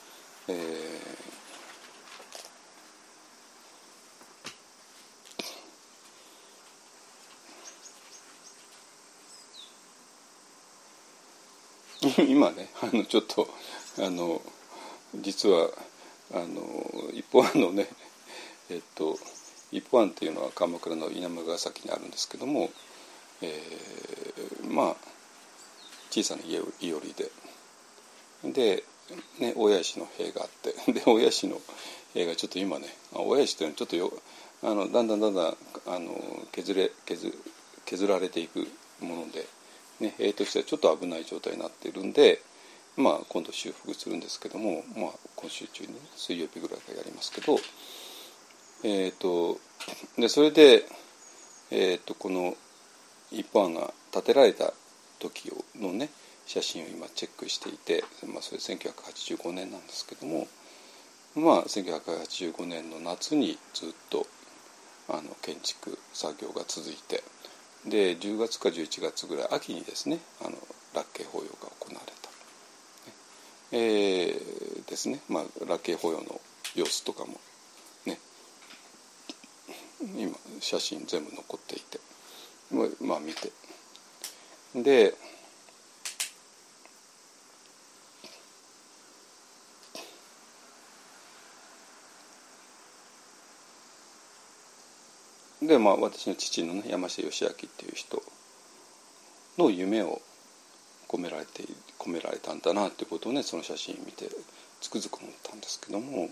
今ねちょっと実は一方案のね一方案っていうのは鎌倉の稲村ヶ崎にあるんですけども、小さな家寄りでね、親石の塀があって、で親石の塀がちょっと今ね、親石というのはちょっとだんだん削られていくもので、 ね、塀としてはちょっと危ない状態になっているんで、今度修復するんですけども、今週中に、ね、水曜日ぐらいからやりますけど、でそれで、この一般案が建てられた時のね写真を今チェックしていて、それ1985年なんですけども、1985年の夏にずっと建築作業が続いて、で10月か11月ぐらい秋にですね楽慶法要が行われた、ですね。楽慶法要の様子とかもね今写真全部残っていて、見て、で私の父のね山下義明っていう人の夢を込められたんだなっていうことをね、その写真見てつくづく思ったんですけども、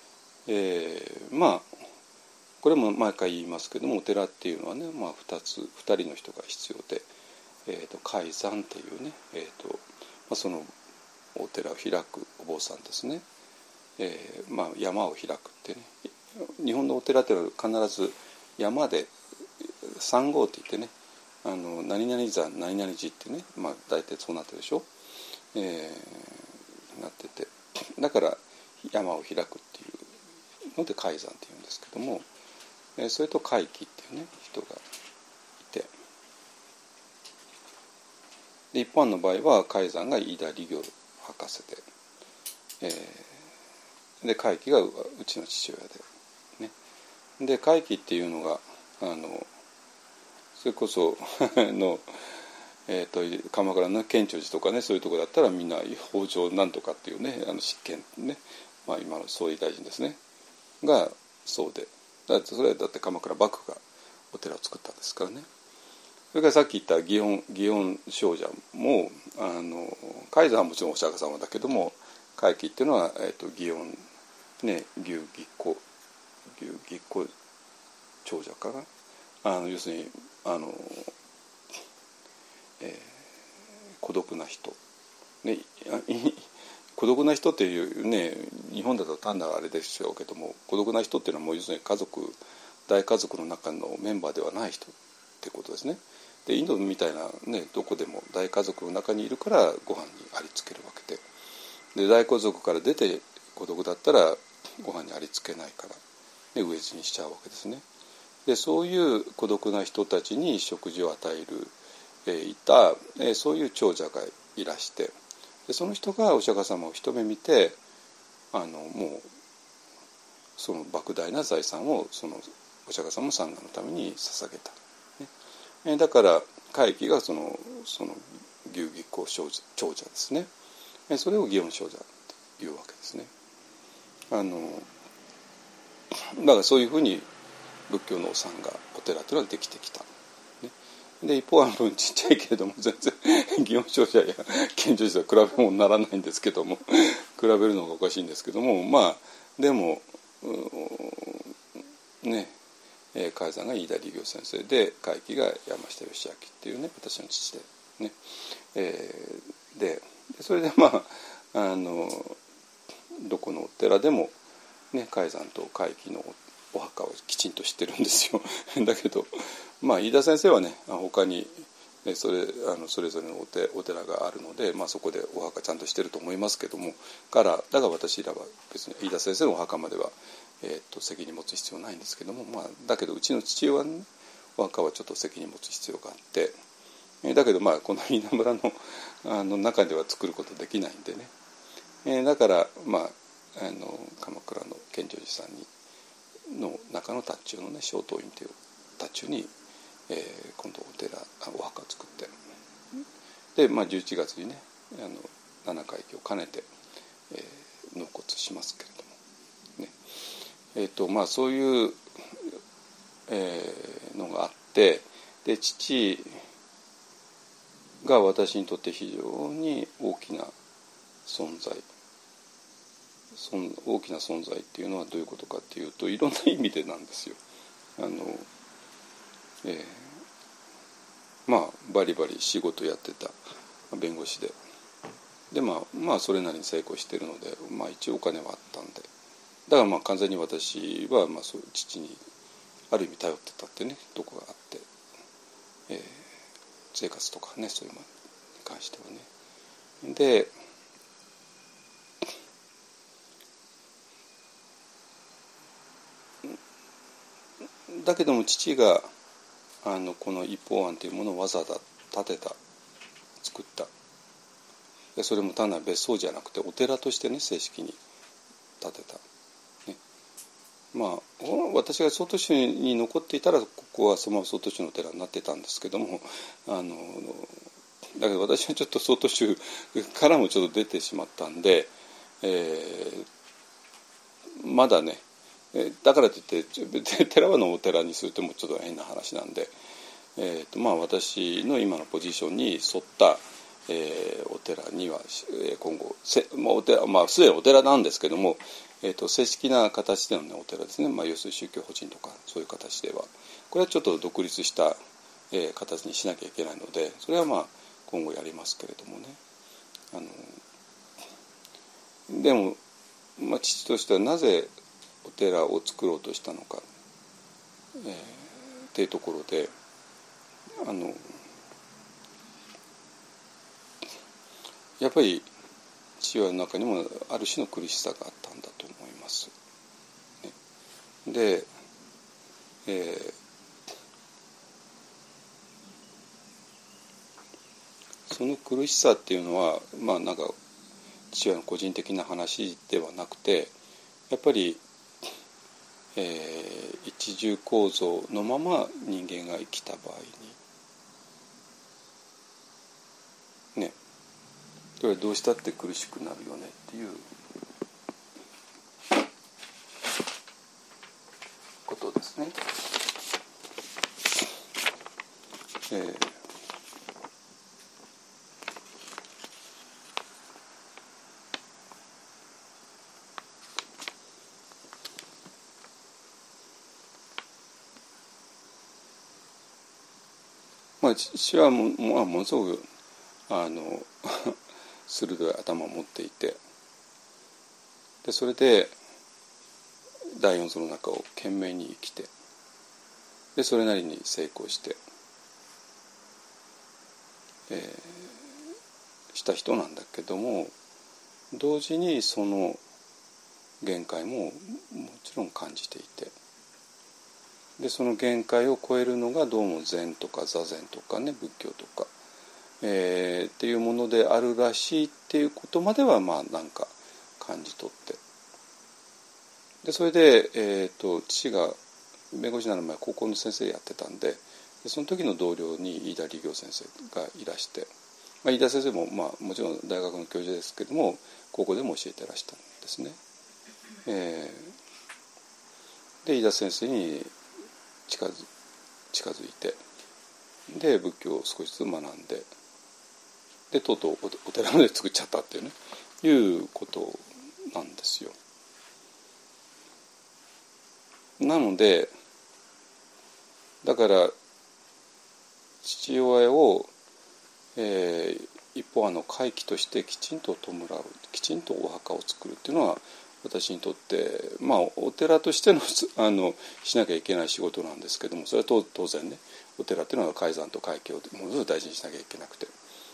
これも毎回言いますけども、お寺っていうのはね、2人の人が必要で、開山っていうね、そのお寺を開くお坊さんですね、山を開くってね、日本のお寺っていうのは必ず山で三号って言ってね、何々山何々寺ってね、大体そうなってるでしょ、なってて、だから山を開くっていうので開山っていうんですけども、それと開基っていうね人がいて、で一般の場合は開山が飯田利行博士で、で開基がうちの父親で、ね、で開基っていうのがそれこそ鎌倉の建長寺とかね、そういうところだったらみんな北条なんとかっていうね執権ね、今の総理大臣ですねがそうで、それだって鎌倉幕府がお寺を作ったんですからね。それからさっき言った祇園精舎も開山はもちろんお釈迦様だけども、開基っていうのは、祇園ね牛ぎっこ長者かな、要するに孤独な人、ね、孤独な人っていうね、日本だと単なるあれでしょうけども、孤独な人っていうのはもう要するに大家族の中のメンバーではない人ってことですね。でインドみたいなね、どこでも大家族の中にいるからご飯にありつけるわけで、大家族から出て孤独だったらご飯にありつけないから、ね、飢え死にしちゃうわけですね。でそういう孤独な人たちに食事を与えるいた、そういう長者がいらして、でその人がお釈迦様を一目見てもうその莫大な財産をそのお釈迦様の参賀のために捧げた、ね、だから開基がその牛ぎっこ長者ですね。それを祇園精舎というわけですね。だからそういうふうに仏教のお参賀お寺というのはできてきた。で一方ちっちゃいけれども全然祇園精舎や建長寺とは比べ物にならないんですけども比べるのがおかしいんですけども、でもね、開山が飯田利行先生で開基が山下義明っていうね私の父でね、でそれでどこのお寺でもね開山と開基のお墓をきちんと知ってるんですよだけど飯田先生はね他にそれぞれのお寺があるので、そこでお墓ちゃんとしてると思いますけども、だから私らは別に飯田先生のお墓までは、責任持つ必要ないんですけども、だけどうちの父親の、お墓はちょっと責任持つ必要があって、だけどこの稲村の中では作ることできないんでね、だから鎌倉の建長寺さんの中の塔頭のね正刀院という塔頭に、今度お墓を作ってで、11月にね七回忌を兼ねて、納骨しますけれどもね、そういう、のがあって、で父が私にとって非常に大きな存在っていうのはどういうことかっていうと、いろんな意味でなんですよ。 バリバリ仕事やってた弁護士で、それなりに成功しているので、一応お金はあったんで、だから完全に私はそう父にある意味頼ってたってねとこがあって、生活とかねそういうのに関してはね。でだけども父がこの一方案というものをわざわざ建てた作った、でそれも単なる別荘じゃなくてお寺としてね正式に建てた、ね、私が曹洞宗に残っていたらここはそのまま曹洞宗のお寺になってたんですけども、だけど私はちょっと曹洞宗からもちょっと出てしまったんで、まだねだからといって寺はのお寺にするともちょっと変な話なんで、私の今のポジションに沿った、お寺には今後お寺、すでにお寺なんですけども、正式な形での、ね、お寺ですね、要するに宗教法人とかそういう形ではこれはちょっと独立した、形にしなきゃいけないので、それは今後やりますけれどもね。でも、父としてはなぜお寺を作ろうとしたのか、っていうところでやっぱり父親の中にもある種の苦しさがあったんだと思います。ね、で、その苦しさっていうのはなんか父親の個人的な話ではなくて、やっぱり一重構造のまま人間が生きた場合にね、それはどうしたって苦しくなるよねっていうことですね。父はものすごく鋭い頭を持っていて、でそれで第四層の中を懸命に生きて、でそれなりに成功して、した人なんだけども、同時にその限界ももちろん感じていて、でその限界を超えるのがどうも禅とか座禅とかね仏教とか、っていうものであるらしいっていうことまではなんか感じ取って、でそれで、父が弁護士になる前高校の先生やってたんで、その時の同僚に飯田理行先生がいらして、飯田先生も、もちろん大学の教授ですけども高校でも教えてらしたんですね。で飯田先生に近づいて、で仏教を少しずつ学んで、でとうとうお寺まで作っちゃったっていうねいうことなんですよ。なのでだから父親を、一方回帰としてきちんと弔う、きちんとお墓を作るっていうのは私にとってお寺としてのしなきゃいけない仕事なんですけども、それは当然ねお寺っていうのは開山と開教をものすごく大事にしなきゃいけなくて、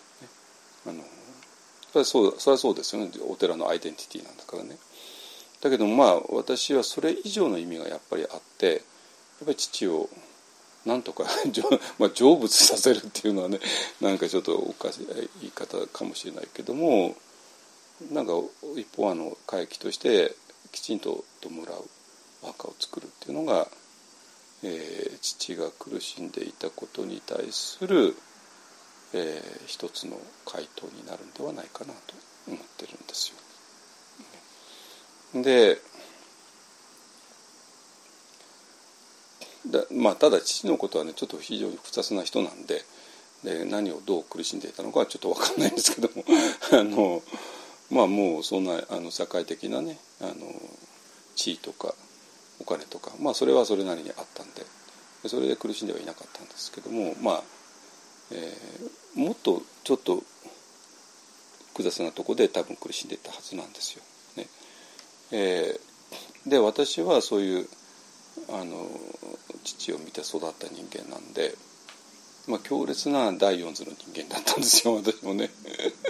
それはそうですよね、お寺のアイデンティティなんだからね。だけど私はそれ以上の意味がやっぱりあって、やっぱり父をなんとか成仏させるっていうのはねなんかちょっとおかしい言い方かもしれないけども、なんか一方回帰としてきちんと弔うお墓を作るっていうのが、父が苦しんでいたことに対する、一つの回答になるんではないかなと思ってるんですよ。でただ父のことはねちょっと非常に複雑な人なんで、何をどう苦しんでいたのかはちょっと分かんないんですけどももうそんな社会的なね地位とかお金とかそれはそれなりにあったんで、それで苦しんではいなかったんですけども、 もっとちょっと複雑なところで多分苦しんでいたはずなんですよ、ね。で私はそういう父を見て育った人間なんで、強烈な第四図の人間だったんですよ、私もね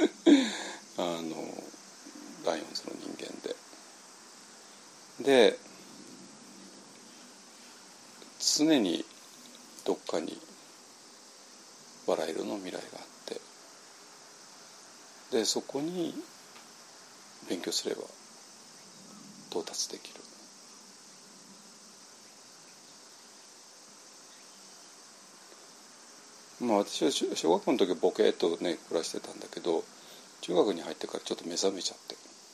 第四図の人間で常にどっかにバラ色の未来があって、でそこに勉強すれば到達できる。私は小学校の時はボケーっとね暮らしてたんだけど、中学に入ってからちょっと目覚めちゃって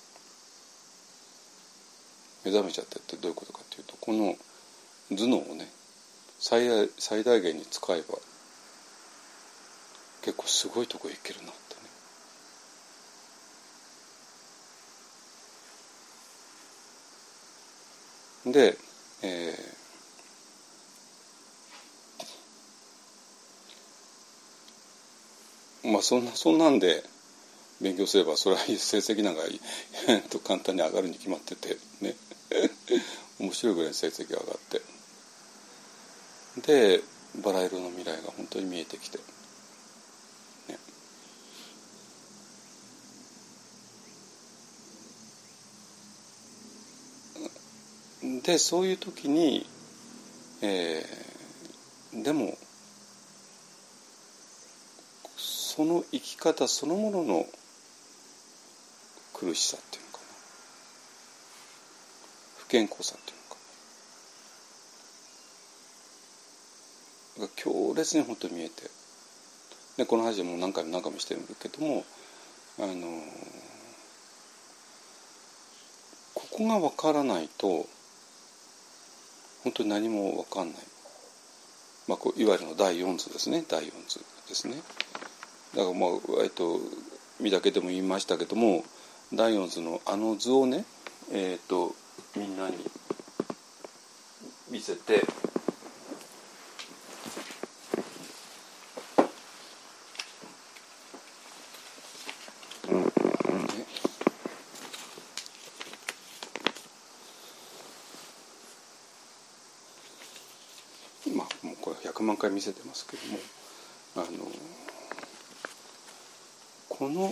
ってどういうことかっていうと、この頭脳をね最大限に使えば結構すごいとこへ行けるなってね。で、そんなんで勉強すればそれは成績なんか簡単に上がるに決まっててね面白いぐらい成績が上がって、でバラ色の未来が本当に見えてきて、ね、でそういう時に、でもその生き方そのものの苦しさっていうのかな、不健康さっていうのかな、強烈に本当に見えて、でこの話でも何回もしてるんだけども、ここが分からないと本当に何も分かんない、いわゆるの第四図ですね、第四図ですね。だから見だけでも言いましたけども、第四図の図をね、みんなに見せて、もうこれ100万回見せてますけども、この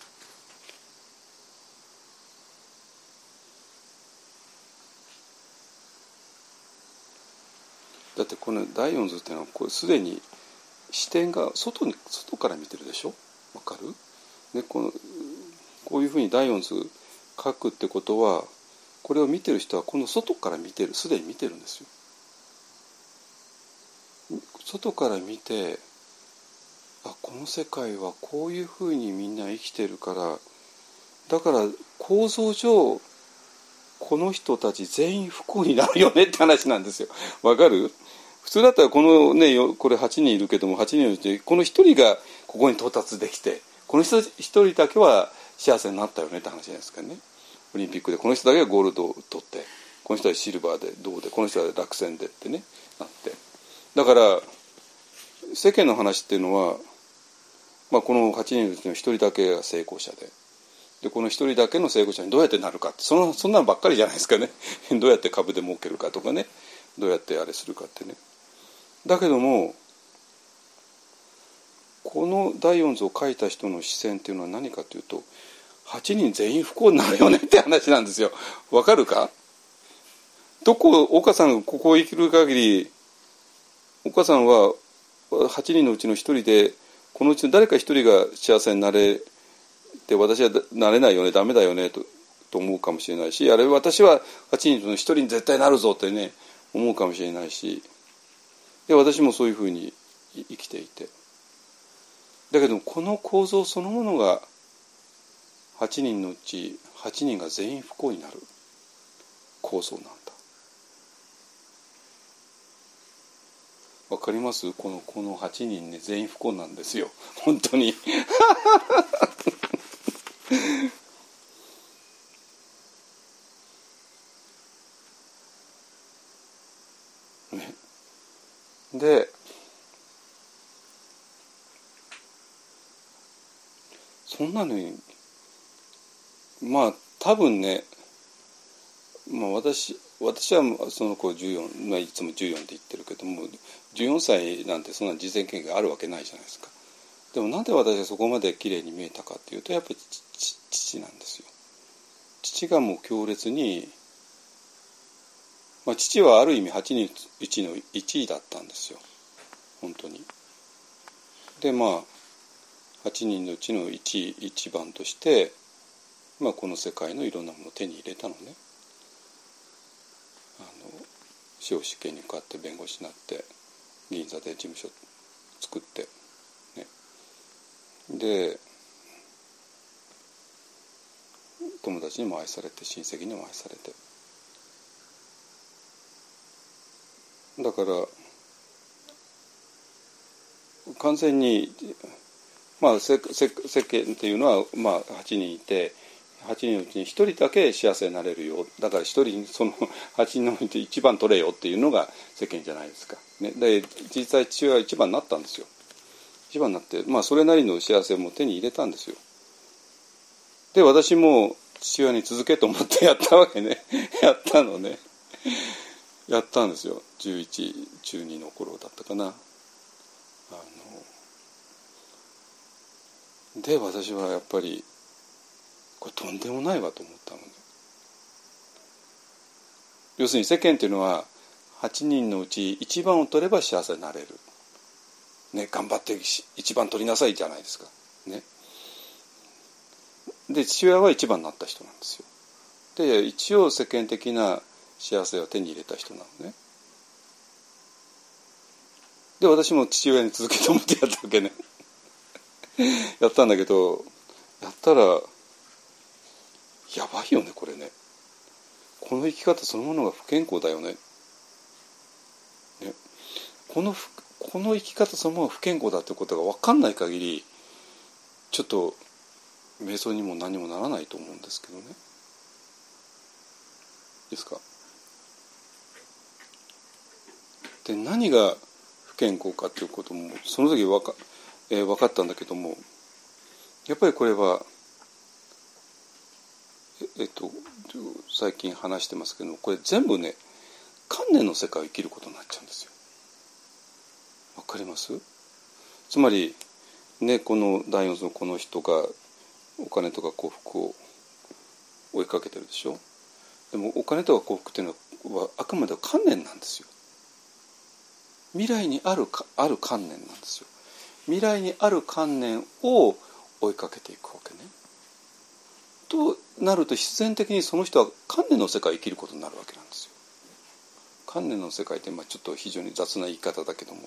だってこの第四図っていうのはこれすでに視点が外から見てるでしょ、わかる？でこういうふうに第四図書くってことは、これを見てる人はこの外から見てる、すでに見てるんですよ。外から見て、この世界はこういうふうにみんな生きてるから、だから構造上この人たち全員不幸になるよねって話なんですよ。わかる？普通だったらこのね、これ8人いるけども、8人のうちこの1人がここに到達できて、この人1人だけは幸せになったよねって話じゃないですかね。オリンピックでこの人だけがゴールドを取って、この人はシルバーで銅で、この人は落選でってねなって、だから世間の話っていうのは、この8人のうちの1人だけが成功者で、この1人だけの成功者にどうやってなるかって、そんなのばっかりじゃないですかねどうやって株で儲けるかとかね、どうやってあれするかってね。だけどもこの第四図を書いた人の視線っていうのは何かというと、8人全員不幸になるよねって話なんですよ。わかるか？岡さんがここを生きる限り、岡さんは8人のうちの1人で、このうちの誰か1人が幸せになれて、私はなれないよね、ダメだよねと思うかもしれないし、あれ私は8人の1人に絶対なるぞってね思うかもしれないし、で私もそういうふうに生きていて、だけどこの構造そのものが8人のうち8人が全員不幸になる構造なんだ。わかります？この8人ね、全員不幸なんですよ本当にね、でそんなのにまあ多分ね、まあ、私はその子14、まあ、いつも14って言ってるけども、14歳なんてそんな人生経験があるわけないじゃないですか。でもなんで私はそこまで綺麗に見えたかっていうと、やっぱり父なんですよ。父がもう強烈に、まあ、父はある意味8人のうちの1位だったんですよ、本当に。でまあ8人のうちの一番として、まあ、この世界のいろんなものを手に入れたのね。司法試験に受かって弁護士になって銀座で事務所作って、ね、で友達にも愛されて親戚にも愛されて、だから完全に、まあ、世間っていうのは、まあ、8人いて8人のうちに1人だけ幸せになれるよ、だから1人その8人のうち1番取れよっていうのが世間じゃないですか、ね、で実際父親は1番になったんですよ。1番になって、まあ、それなりの幸せも手に入れたんですよ。で私も父親に続けと思ってやったわけねやったのねやったんですよ。11、12の頃だったかな。で私はやっぱりこれとんでもないわと思ったので、要するに世間っていうのは8人のうち1番を取れば幸せになれる、ね、頑張って1番取りなさいじゃないですか、ね、で父親は1番になった人なんですよ。で一応世間的な幸せを手に入れた人なのね。で私も父親に続けと思ってやったわけねやったんだけど、やったらやばいよねこれね。この生き方そのものが不健康だよね。ね、この生き方そのものが不健康だってことが分かんない限りちょっと瞑想にも何もならないと思うんですけどね。いいですか。で何が不健康かということもその時分かったんだけども、やっぱりこれは最近話してますけども、これ全部ね観念の世界を生きることになっちゃうんですよ。わかります？つまりね、この第4のこの人がお金とか幸福を追いかけてるでしょ。でもお金とか幸福っていうのはあくまで観念なんですよ。未来にある観念なんですよ。未来にある観念を追いかけていくわけね。となると必然的にその人は観念の世界を生きることになるわけなんですよ。観念の世界ってちょっと非常に雑な言い方だけども、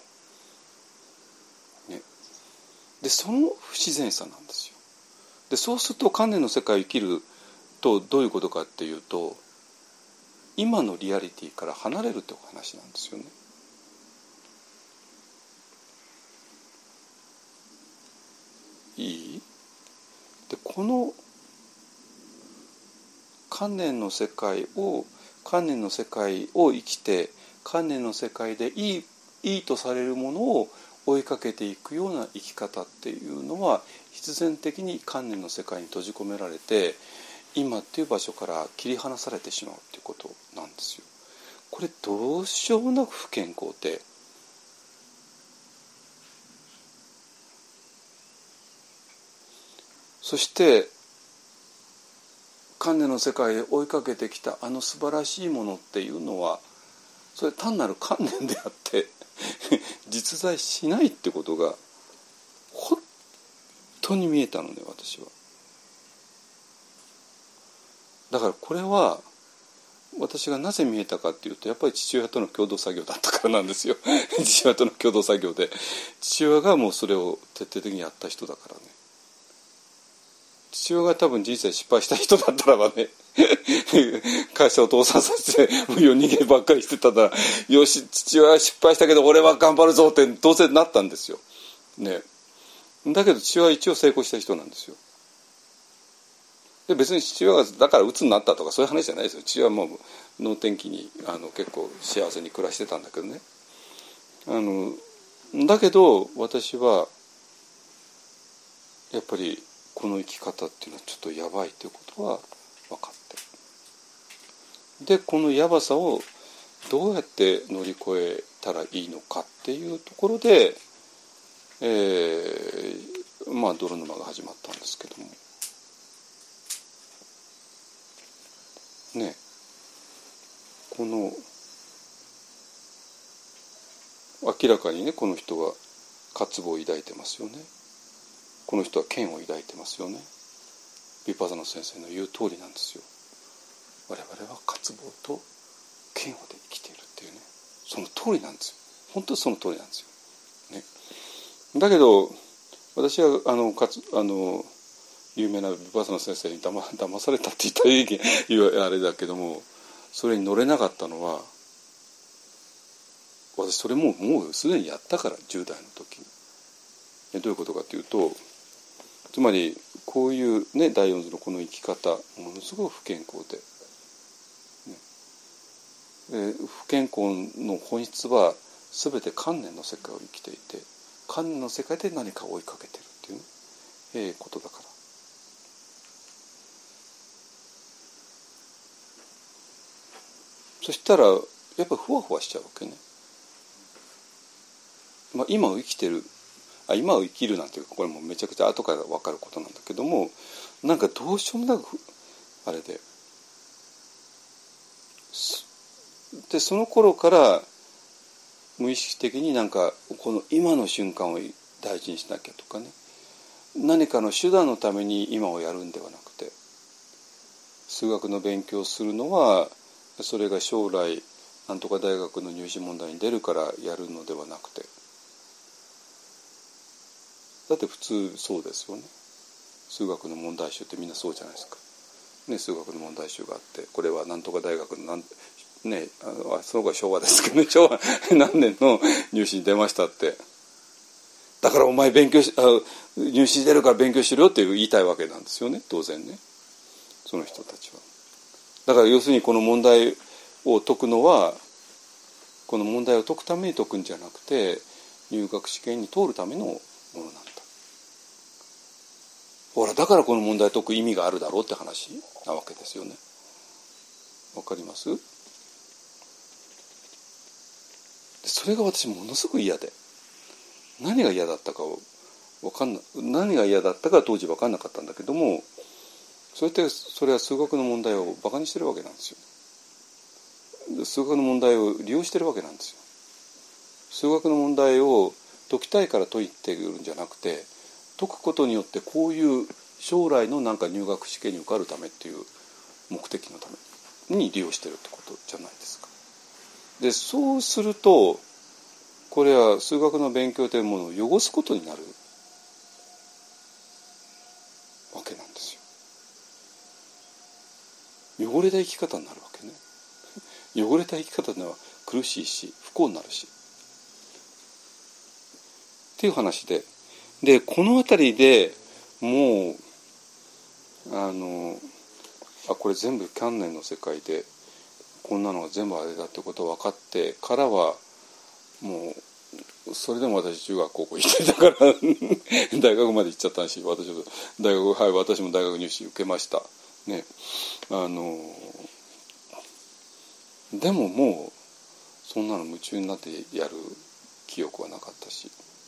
ね、でその不自然さなんですよ。でそうすると観念の世界を生きるとどういうことかっていうと、今のリアリティから離れるという話なんですよね。いい？でこの観念の世界を生きて、観念の世界でいいとされるものを追いかけていくような生き方っていうのは必然的に観念の世界に閉じ込められて、今っていう場所から切り離されてしまうっていうことなんですよ。これどうしようもなく不健康で、そして観念の世界で追いかけてきたあの素晴らしいものっていうのはそれ単なる観念であって実在しないってことが本当に見えたので、私は。だからこれは私がなぜ見えたかっていうと、やっぱり父親との共同作業だったからなんですよ父親との共同作業で、父親がもうそれを徹底的にやった人だからね。父親が多分人生失敗した人だったらばね会社を倒産させて夜逃げばっかりしてたら、よし父親は失敗したけど俺は頑張るぞって当然なったんですよ、ね、だけど父親は一応成功した人なんですよ。で別に父親がだから鬱になったとかそういう話じゃないですよ。父親はもう能天気に結構幸せに暮らしてたんだけどね。だけど私はやっぱりこの生き方っていうのはちょっとやばいということは分かって、でこのやばさをどうやって乗り越えたらいいのかっていうところで、泥沼が始まったんですけどもね、この明らかにね、この人は渇望を抱いてますよね。この人は嫌悪を抱いてますよね。ヴィパッサナ先生の言う通りなんですよ。我々は渇望と嫌悪で生きているっていうね、その通りなんですよ。本当にその通りなんですよ、ね。だけど私は有名なヴィパッサナ先生に騙されたって言ったらあれだけども、それに乗れなかったのは、私それもうすでにやったから、10代の時に。どういうことかというと、つまりこういうね、第四図のこの生き方、ものすごく不健康で、不健康の本質は全て観念の世界を生きていて、観念の世界で何かを追いかけてるっていう、ことだから。そしたらやっぱりふわふわしちゃうわけね。今を生きてる、今を生きるなんていうか、これもめちゃくちゃ後から分かることなんだけども、なんかどうしようもなくあれで、その頃から無意識的になんかこの今の瞬間を大事にしなきゃとかね、何かの手段のために今をやるんではなくて、数学の勉強をするのはそれが将来なんとか大学の入試問題に出るからやるのではなくて、だって普通そうですよね。数学の問題集ってみんなそうじゃないですか、ね、数学の問題集があって、これはなんとか大学のね、その方が昭和ですけどね、昭和何年の入試に出ましたって、だからお前入試に出るから勉強しろよって言いたいわけなんですよね、当然ね、その人たちは。だから要するにこの問題を解くのは、この問題を解くために解くんじゃなくて、入学試験に通るためのものなんだ。ほら、だからこの問題を解く意味があるだろうって話なわけですよね。わかります？それが私ものすごく嫌で、何が嫌だったか何が嫌だったか当時分かんなかったんだけども、それは数学の問題をバカにしてるわけなんですよ。数学の問題を利用してるわけなんですよ。数学の問題を解きたいから解いてるんじゃなくて、解くことによってこういう将来のなんか入学試験に受かるためっていう目的のために利用してるってことじゃないですか。でそうすると、これは数学の勉強というものを汚すことになるわけなんですよ。汚れた生き方になるわけね。汚れた生き方というのは苦しいし不幸になるしっていう話で、この辺りでもうこれ全部観念の世界でこんなのが全部あれだってことを分かってからは、もうそれでも私中学高校行ってたから大学まで行っちゃったし、私も大学入試受けましたね。でももうそんなの夢中になってやる記憶はなかったし、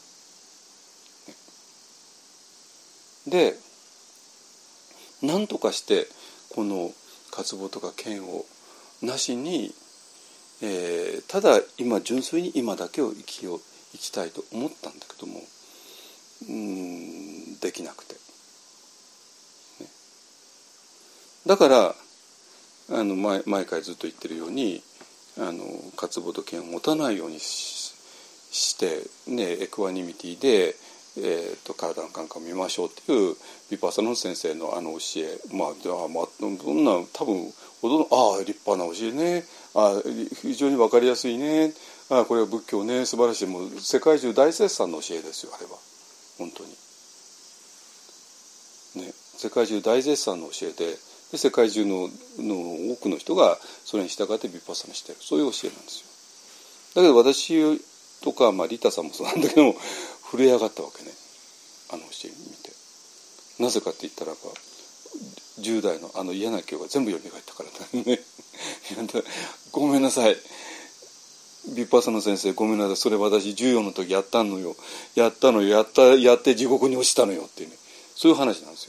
で何とかしてこの渇望とか嫌悪なしに、ただ今純粋に今だけを生きたいと思ったんだけども、できなくて、ね、だから毎回ずっと言ってるように渇望と嫌悪を持たないようにしてね、エクアニミティで体の感覚を見ましょうっていうヴィパッサナの先生の教え、どんな多分立派な教えね、非常に分かりやすいね、これは仏教ね、素晴らしい、もう世界中大絶賛の教えですよ、あれは本当にね、世界中大絶賛の教えで、世界中の多くの人がそれに従ってヴィパッサナしている、そういう教えなんですよ。だけど私とか、リタさんもそうなんだけども震え上がったわけね、あの教え見て。 なぜかって言ったらば10代の嫌な記憶が全部蘇ったからだねごめんなさいビッパーサの先生、ごめんなさい、それ私14の時やって地獄に落ちたのよっていうね、そういう話なんです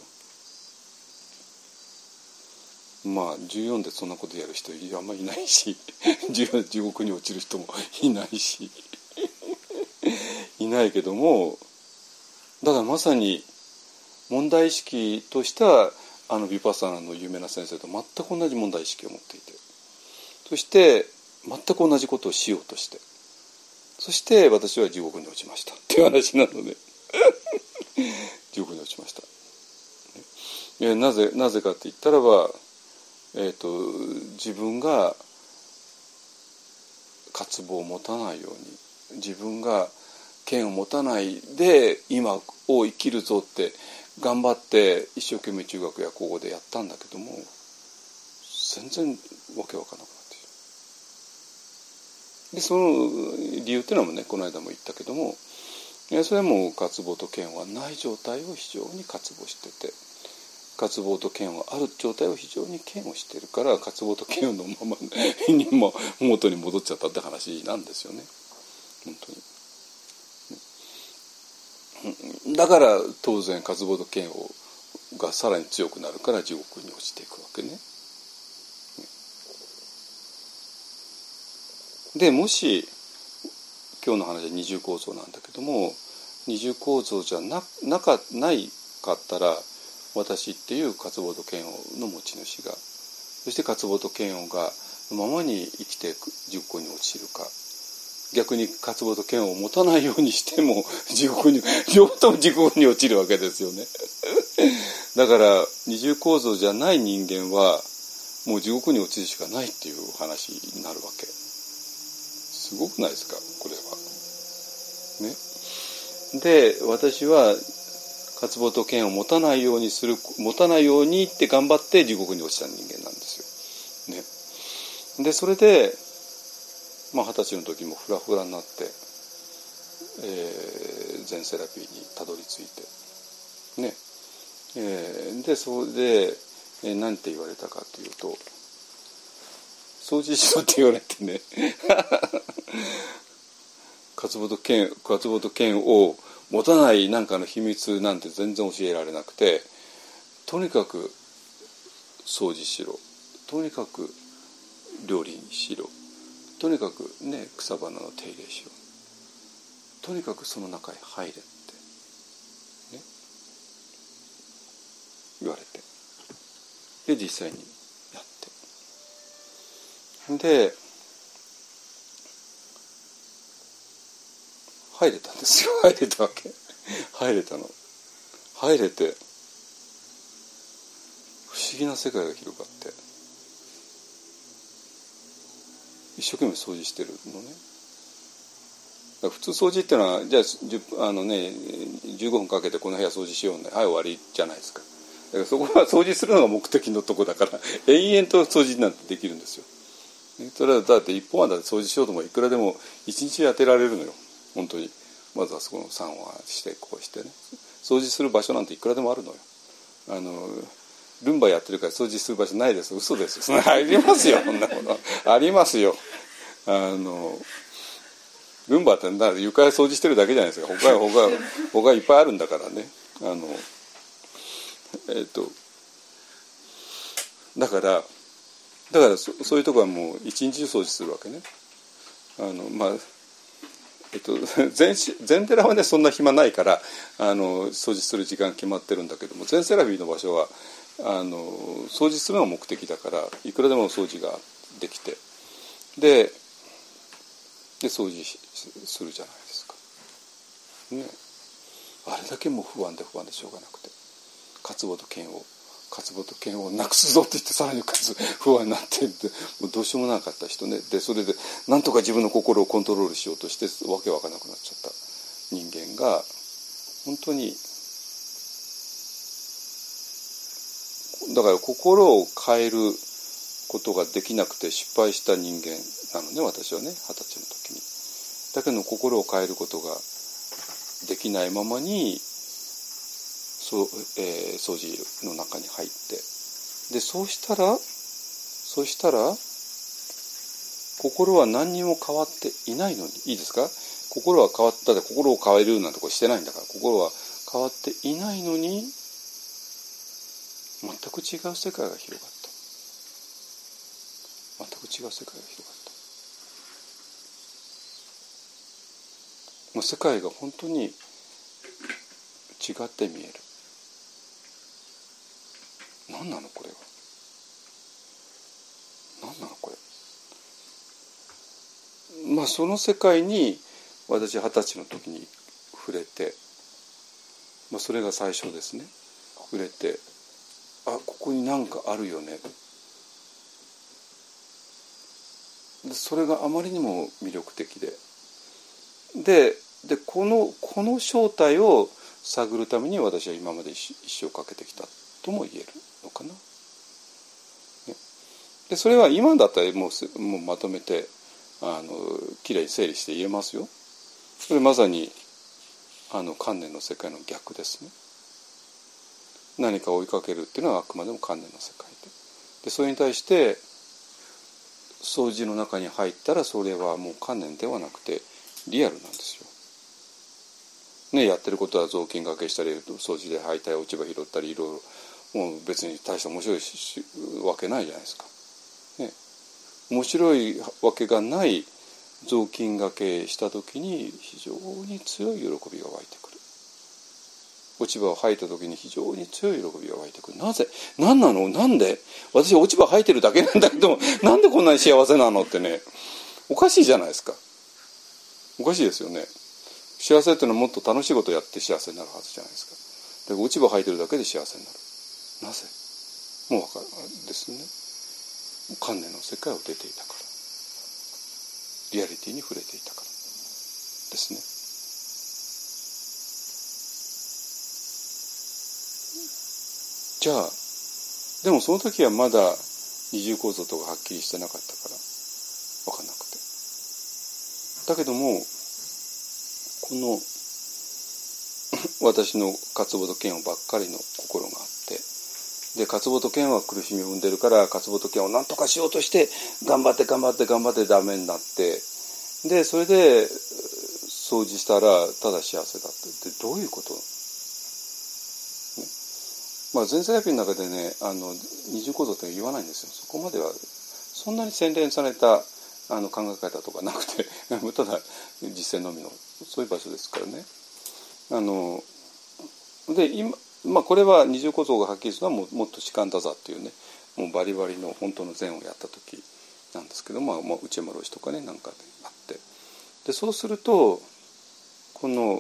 よ。まあ14でそんなことやる人あんまりいないし14で地獄に落ちる人もいないしいないけども、だからまさに問題意識としてはビパッサナの有名な先生と全く同じ問題意識を持っていて、そして全く同じことをしようとして、そして私は地獄に落ちましたっていう話なので地獄に落ちました。なぜかって言ったらば、自分が渇望を持たないように、自分が剣を持たないで今を生きるぞって頑張って一生懸命中学や高校でやったんだけども、全然わけわからなくなっている。でその理由っていうのもね、この間も言ったけども、それはもう渇望と嫌悪はない状態を非常に渇望してて、渇望と嫌悪がある状態を非常に嫌悪してるから、渇望と嫌悪のままに元に戻っちゃったって話なんですよね、本当に。だから当然渇望と嫌悪がさらに強くなるから地獄に落ちていくわけね。でもし今日の話は二重構造なんだけども、二重構造じゃないかったら、私っていう渇望と嫌悪の持ち主が、そして渇望と嫌悪がままに生きていく地獄に落ちるか、逆に渇望と嫌悪を持たないようにしても両方とも地獄に落ちるわけですよねだから二重構造じゃない人間はもう地獄に落ちるしかないっていう話になるわけ。すごくないですかこれはね。で私は渇望と嫌悪を持たないようにって頑張って地獄に落ちた人間なんですよ、ね。でそれで20歳の時もフラフラになって、禅セラピーにたどり着いてね、でそれで、何て言われたかというと、掃除しろって言われてね渇望と嫌悪を持たないなんかの秘密なんて全然教えられなくて、とにかく掃除しろ、とにかく料理にしろ、とにかくね草花の手入れしろ、とにかくその中へ入れって、ね、言われて、で実際にやってで入れたんですよ。入れたわけ。入れて不思議な世界が広がって、一生懸命掃除してるのね。だから普通掃除ってのはじゃあ15分かけてこの部屋掃除しようね、はい終わりじゃないですか。だからそこは掃除するのが目的のとこだから延々と掃除なんてできるんですよ。それはだって一本はだって掃除しようともいくらでも一日当てられるのよ本当に。まずはそこの3話してこうしてね、掃除する場所なんていくらでもあるのよ。ルンバやってるから掃除する場所ないです。嘘ですよ。ありますよ、こんなことありますよ。ルンバってだ床掃除してるだけじゃないですか。他いっぱいあるんだからね。だからそういうとこはもう一日中掃除するわけね。禅寺はねそんな暇ないから掃除する時間決まってるんだけども、禅セラピーの場所は掃除するのが目的だからいくらでも掃除ができて、で掃除するじゃないですか、ね。あれだけもう不安でしょうがなくて、渇望と嫌悪をなくすぞって言ってさらに不安になってもうどうしようもなかった人ね。でそれでなんとか自分の心をコントロールしようとしてわけわからなくなっちゃった人間が本当にだから心を変えることができなくて失敗した人間なのね、私はね、20歳の時に。だけど心を変えることができないままにそ掃除の中に入って、でそうしたら心は何にも変わっていないのに、いいですか、心は変わったで心を変えるなんてことしてないんだから、心は変わっていないのに全く違う世界が広がった。全く違う世界が広がった。もう世界が本当に違って見える。何なのこれは。何なのこれ。その世界に私20歳の時に触れて、それが最初ですね。触れて、ここに何かあるよね。でそれがあまりにも魅力的でこの正体を探るために私は今まで一生かけてきたとも言えるのかな。でそれは今だったらもうまとめてきれいに整理して言えますよ。それまさに観念の世界の逆ですね。何かを追いかけるっていうのはあくまでも観念の世界で、それに対して掃除の中に入ったらそれはもう観念ではなくてリアルなんですよ。やってることは雑巾がけしたり掃除で履いたり落ち葉拾ったりいろいろ、もう別に大した面白いわけないじゃないですか。面白いわけがない雑巾がけした時に非常に強い喜びが湧いてくる。落ち葉を吐いた時に非常に強い喜びが湧いてくる。なぜ？何なの？なんで？私落ち葉吐いてるだけなんだけどなんでこんなに幸せなのってね、おかしいじゃないですか。おかしいですよね。幸せっていうのはもっと楽しいことをやって幸せになるはずじゃないですか。だから落ち葉吐いてるだけで幸せになる。なぜ？もう分かるですね。観念の世界を出ていたから、リアリティに触れていたからですね。じゃあでもその時はまだ二重構造とかはっきりしてなかったから分かんなくて、だけどもこの私の渇望と嫌悪ばっかりの心があって、で渇望と嫌悪は苦しみを生んでるから渇望と嫌悪を何とかしようとして頑張ってダメになって、でそれで掃除したらただ幸せだってどういうこと？全セラピーの中でね二重構造って言わないんですよ。そこまではそんなに洗練された考え方とかなくてただ実践のみのそういう場所ですからね。で今、これは二重構造がはっきりするのはもっと士官多座っていうね、もうバリバリの本当の禅をやった時なんですけど、内山老師とかねなんかであって、でそうするとこの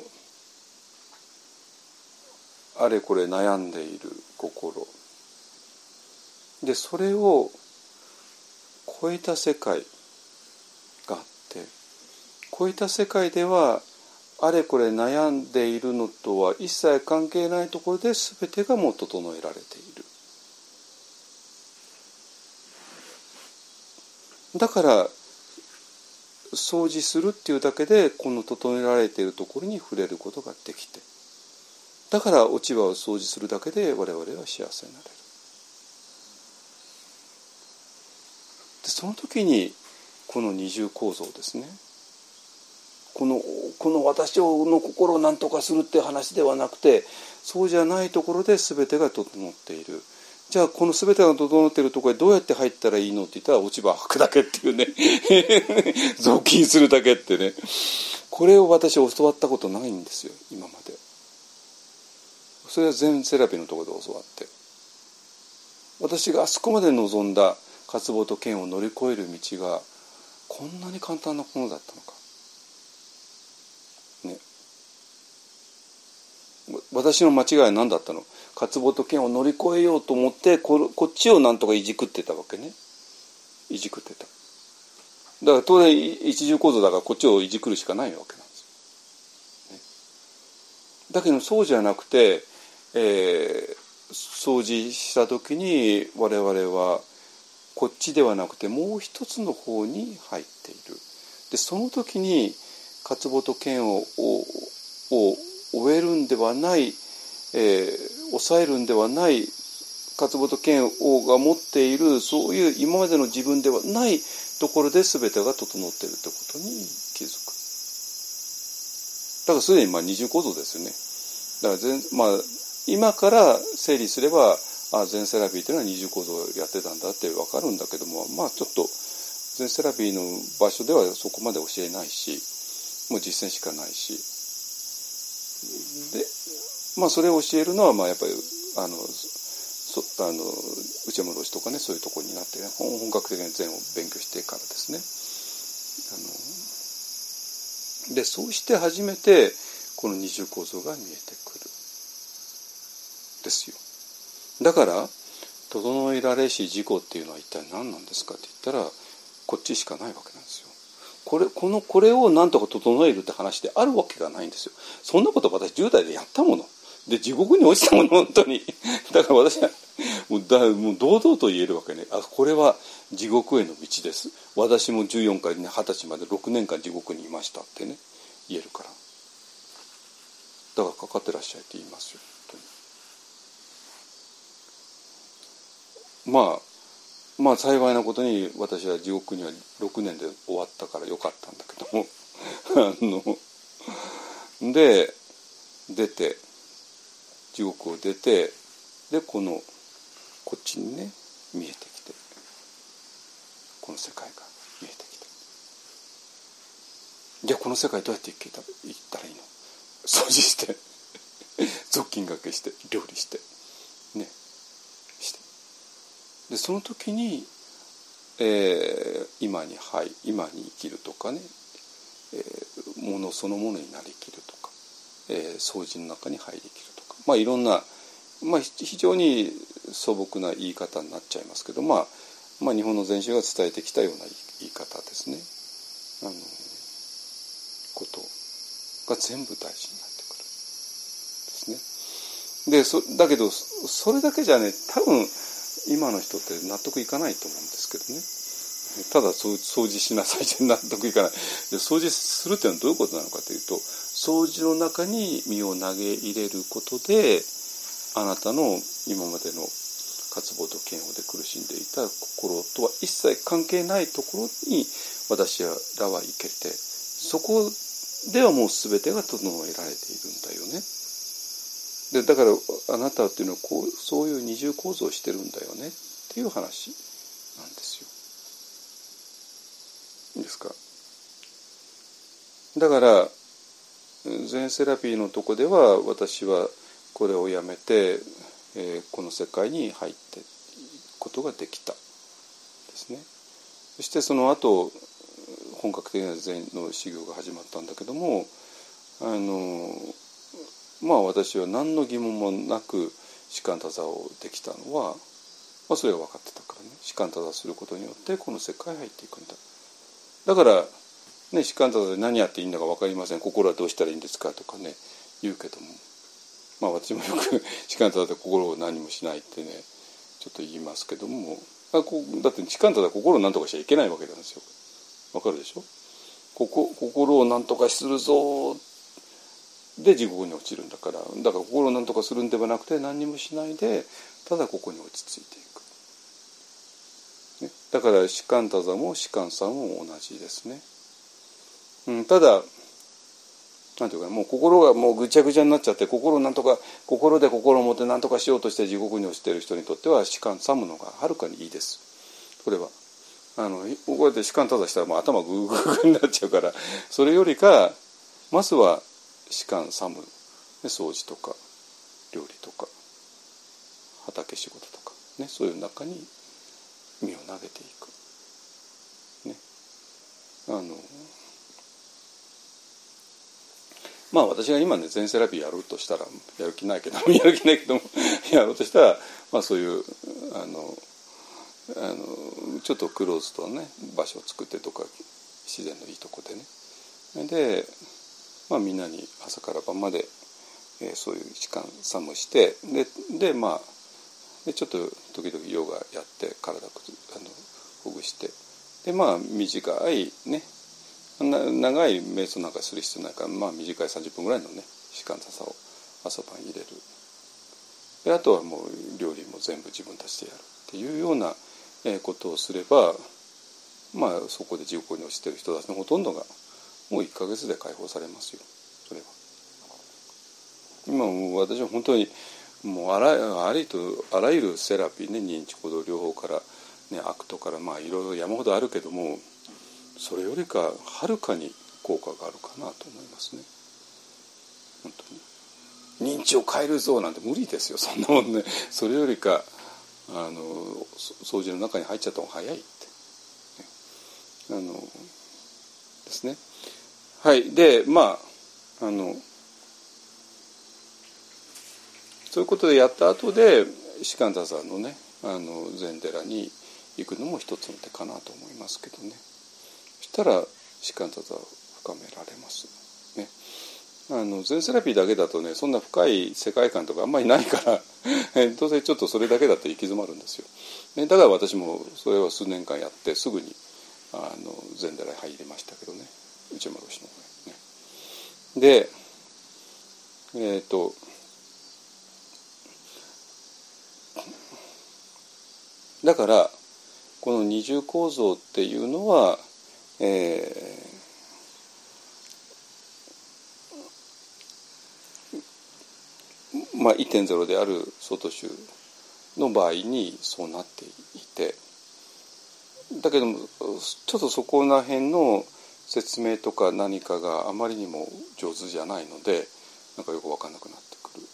あれこれ悩んでいる心で、それを超えた世界があって、超えた世界ではあれこれ悩んでいるのとは一切関係ないところで全てがもう整えられている。だから掃除するっていうだけでこの整えられているところに触れることができて、だから落ち葉を掃除するだけで我々は幸せになれる。でその時にこの二重構造ですね、この私の心を何とかするって話ではなくて、そうじゃないところで全てが整っている。じゃあこの全てが整っているところへどうやって入ったらいいのって言ったら落ち葉を吐くだけっていうね雑巾するだけってね、これを私教わったことないんですよ今まで。それは禅セラピーのところで教わって、私があそこまで望んだ渇望と嫌悪を乗り越える道がこんなに簡単なものだったのかね。私の間違いは何だったの？渇望と嫌悪を乗り越えようと思ってこっちをなんとかいじくってたわけね。いじくってた。だから当然一重構造だからこっちをいじくるしかないわけなんですよ、ね。だけどそうじゃなくて、掃除した時に我々はこっちではなくてもう一つの方に入っている。でその時に渇望と嫌悪を終えるんではない、 抑えるんではない、勝元剣王が持っているそういう今までの自分ではないところで全てが整っているということに気づく。だからすでに二重構造ですよね。だから今から整理すれば全セラピーというのは二重構造をやってたんだって分かるんだけども、ちょっと全セラピーの場所ではそこまで教えないし、もう実践しかないし、でそれを教えるのはやっぱり内山老師とかね、そういうところになって、本格的に禅を勉強してからですね。でそうして初めてこの二重構造が見えてくるですよ。だから整えられし自己っていうのは一体何なんですかって言ったら、こっちしかないわけなんですよ。これを何とか整えるって話であるわけがないんですよ。そんなこと私10代でやったもので、地獄に落ちたもの、本当に。だから私はもう堂々と言えるわけね。これは地獄への道です。私も14から20歳まで6年間地獄にいましたってね、言えるから。だからかかってらっしゃいって言いますよ、本当に。幸いなことに私は地獄には6年で終わったからよかったんだけどもで出て、地獄を出て、でこっちにね見えてきて、この世界が見えてきて、じゃあこの世界どうやって行ったらいいの？掃除して雑巾がけして料理してねして、でその時に、今に生きるとかね、ものそのものになりきるとか、掃除の中に入りきるとか、いろんな、非常に素朴な言い方になっちゃいますけど、日本の禅宗が伝えてきたような言い方ですね。ことが全部大事になってくるんですね。だけどそれだけじゃね、多分今の人って納得いかないと思うんですけどね。ただ掃除しなさいって納得いかない。で掃除するっていうのはどういうことなのかというと、掃除の中に身を投げ入れることで、あなたの今までの渇望と嫌悪で苦しんでいた心とは一切関係ないところに私らは行けて、そこではもう全てが整えられているんだよね。でだからあなたっていうのはそういう二重構造をしてるんだよねっていう話なんですよ。いいですか。だから禅セラピーのとこでは、私はこれをやめて、この世界に入っていくことができたですね。そしてその後本格的な禅の修行が始まったんだけども、私は何の疑問もなく士官多座をできたのは、それが分かってたからね。士官多座することによってこの世界に入っていくんだ。だからね、士官多座で何やっていいんだか分かりません、心はどうしたらいいんですかとかね言うけども、私もよく士官多座で心を何もしないってねちょっと言いますけども、だって士官多座心を何とかしちゃいけないわけなんですよ。分かるでしょ。心を何とかするぞで地獄に落ちるんだから、心を何とかするんではなくて、何にもしないでただここに落ち着いていく、ね、だから士官多座も士官さんも同じですね。ただなんていうか、もう心がもうぐちゃぐちゃになっちゃって、心で心を持って何とかしようとして地獄に落ちている人にとっては士官さむのがはるかにいいです。これはこうやって士官多座したらもう頭グーグーになっちゃうから、それよりかまずは士官さむ、掃除とか料理とか畑仕事とかね、そういう中に身を投げていくね。私が今ね禅セラピーやろうとしたら、やる気ないけどもやろうとしたら、そういうちょっとクローズドなね場所を作ってとか、自然のいいとこでね、でみんなに朝から晩まで、そういう時間サムしてでちょっと時々ヨガやって体ほぐして、で短いね、長い瞑想なんかする必要ないから、短い30分ぐらいのね士官多座を朝晩入れる。 であとはもう料理も全部自分たちでやるっていうようなことをすれば、まあそこで地獄に落ちてる人たちのほとんどがもう1ヶ月で解放されますよ。それは今もう私は本当にもうあらゆるセラピーね、認知行動療法から、ね、アクトから、まあいろいろ山ほどあるけども、それよりかはるかに効果があるかなと思いますね。本当に認知を変えるぞなんて無理ですよ、そんなもんね。それよりか掃除の中に入っちゃった方が早いって、ですね。はい。でまあそういうことでやった後で士官座さんのね禅寺に行くのも一つの手かなと思いますけどね。そしたら士官座を深められますね。禅セラピーだけだとね、そんな深い世界観とかあんまりないからどうせちょっとそれだけだと行き詰まるんですよ、ね。だから私もそれを数年間やってすぐに禅寺に入りましたけどね、内丸氏の方にね。でだからこの二重構造っていうのは、まあ、1.0 である外宗の場合にそうなっていて、だけどもちょっとそこら辺の説明とか何かがあまりにも上手じゃないので、なんかよく分かんなくなってくる。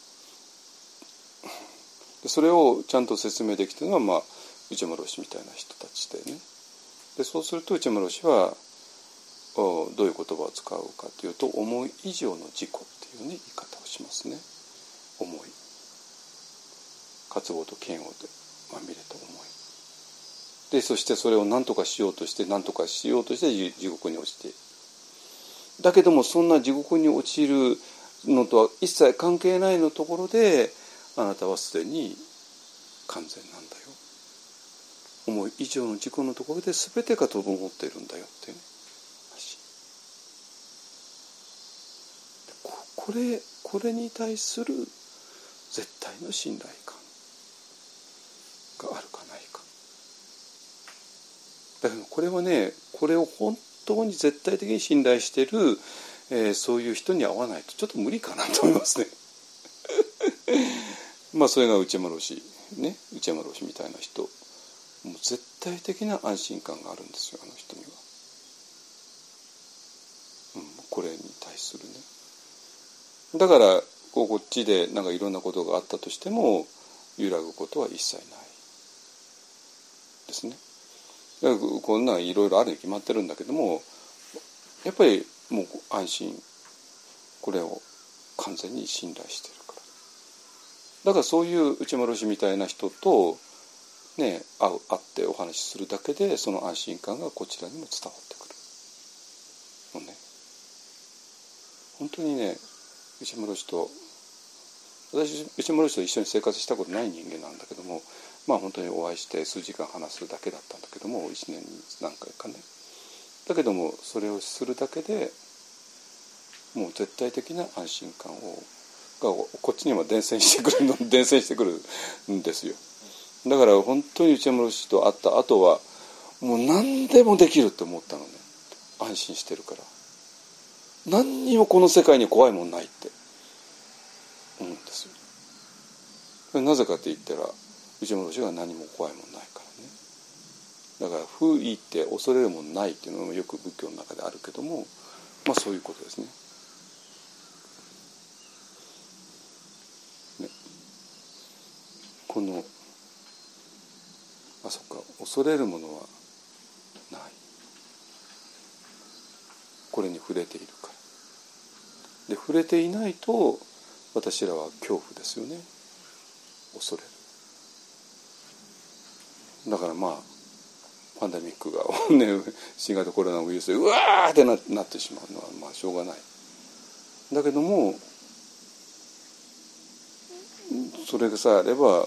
でそれをちゃんと説明できてるのは、まあ、内丸氏みたいな人たちでね。でそうすると内丸氏はどういう言葉を使うかというと、思い以上の自己っていう、ね、言い方をしますね。思い、渇望と嫌悪でまみれた思いで、そしてそれを何とかしようとして地獄に落ちている。だけどもそんな地獄に落ちるのとは一切関係ないのところで、あなたはすでに完全なんだよ、思い以上の自己のところで全てが整っているんだよっていう話。これに対する絶対の信頼感があるかないか。だからこれはね、これを本当に絶対的に信頼している、そういう人に会わないとちょっと無理かなと思いますね。まあそれが内丸氏ね、内丸氏みたいな人、もう絶対的な安心感があるんですよ、あの人には。これに対するね。だからこっちでなんかいろんなことがあったとしても揺らぐことは一切ないですね。だからこんなんいろいろあるに決まってるんだけども、やっぱりもう安心、これを完全に信頼してるから。だからそういう内丸氏みたいな人とね、会ってお話しするだけでその安心感がこちらにも伝わってくるのね。本当にね、内丸氏と私内丸氏と一緒に生活したことない人間なんだけども、まあ本当にお会いして数時間話すだけだったんだけども、1年に何回かね。だけどもそれをするだけでもう絶対的な安心感がこっちにも伝染してくるんですよ。だから本当に内丸氏と会った後はもう何でもできるって思ったのね。安心してるから。何にもこの世界に怖いもんないって思うんですよ。なぜかって言ったら内丸氏が何も怖いもんないからね。だから不意って恐れるもんないっていうのもよく仏教の中であるけども、まあそういうことですね。このそっか、恐れるものはない、これに触れているから。で触れていないと私らは恐怖ですよね、恐れる。だからまあパンデミックが、ね、新型コロナウイルスでうわーってなってしまうのはまあしょうがない。だけどもそれさえあれば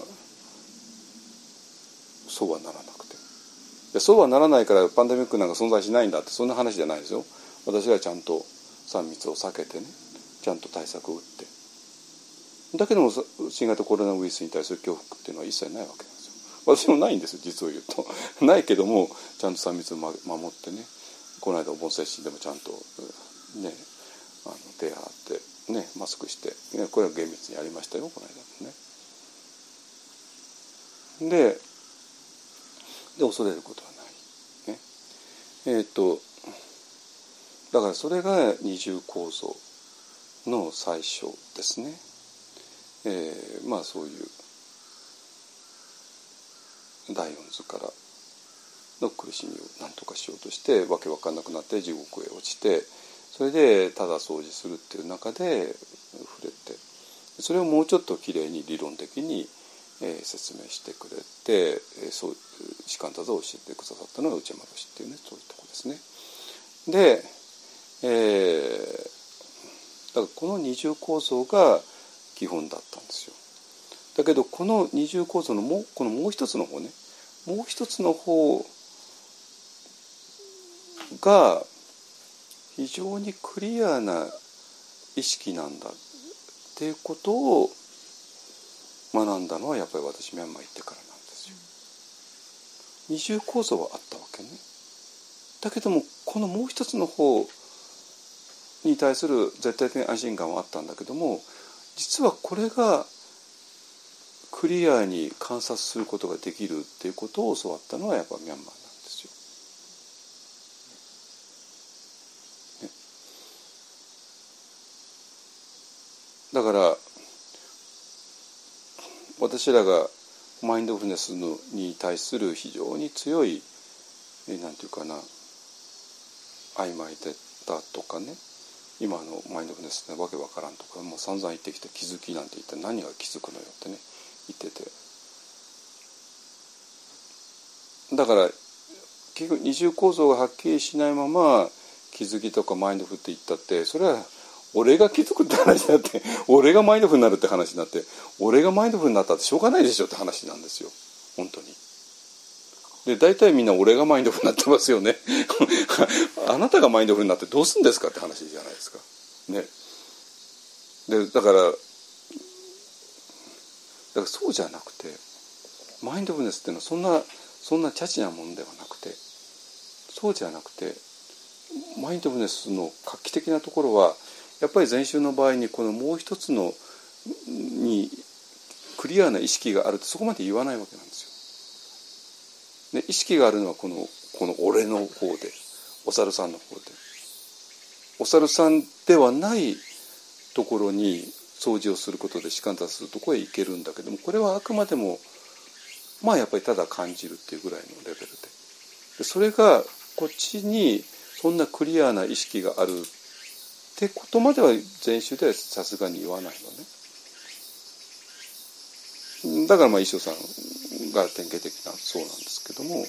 そうはならなくて、そうはならないからパンデミックなんか存在しないんだってそんな話じゃないですよ。私はちゃんと3密を避けてね、ちゃんと対策を打ってだけども新型コロナウイルスに対する恐怖っていうのは一切ないわけなんですよ。私もないんですよ、実を言うと。ないけどもちゃんと3密を守ってね、この間お盆接種でもちゃんとね手洗ってねマスクして、これは厳密にやりましたよ、この間もね。で恐れることはないね。だからそれが二重構造の最初ですね。まあそういう第四図からの苦しみを何とかしようとしてわけわかんなくなって地獄へ落ちて、それでただ掃除するっていう中で触れて、それをもうちょっときれいに理論的に説明してくれて、そう士官多座を教えてくださったのが内山氏っていうね、そういうところですね。で、だからこの二重構造が基本だったんですよ。だけどこの二重構造のこのもう一つの方ね、もう一つの方が非常にクリアな意識なんだっていうことを学んだのはやっぱり私ミャンマー行ってからなんですよ。二重構造はあったわけね。だけどもこのもう一つの方に対する絶対的な安心感はあったんだけども、実はこれがクリアに観察することができるっていうことを教わったのはやっぱミャンマーなんですよ。だから私らがマインドフルネスに対する非常に強いなんていうかな曖昧だとかね、今のマインドフルネスでわけわからんとかもう散々言ってきて、気づきなんて言ったら何が気づくのよってね言ってて、だから結局二重構造がはっきりしないまま気づきとかマインドフルって言ったって、それは俺が気づくって話になって、俺がマインドフルになるって話になって、俺がマインドフルになったってしょうがないでしょって話なんですよ、本当に。で大体みんな俺がマインドフルになってますよねあなたがマインドフルになってどうするんですかって話じゃないですかね。でだからそうじゃなくて、マインドフルネスっていうのはそんなチャチなものではなくて、そうじゃなくてマインドフルネスの画期的なところはやっぱり禅宗の場合にこのもう一つのにクリアな意識があるってそこまで言わないわけなんですよ。で意識があるのはこの俺の方で、お猿さんの方で、お猿さんではないところに掃除をすることで士官達するところへ行けるんだけども、これはあくまでもまあやっぱりただ感じるっていうぐらいのレベルで、それがこっちにそんなクリアな意識があるってことまでは禅宗ではさすがに言わないのね。だからまあ一生さんが典型的なそうなんですけども、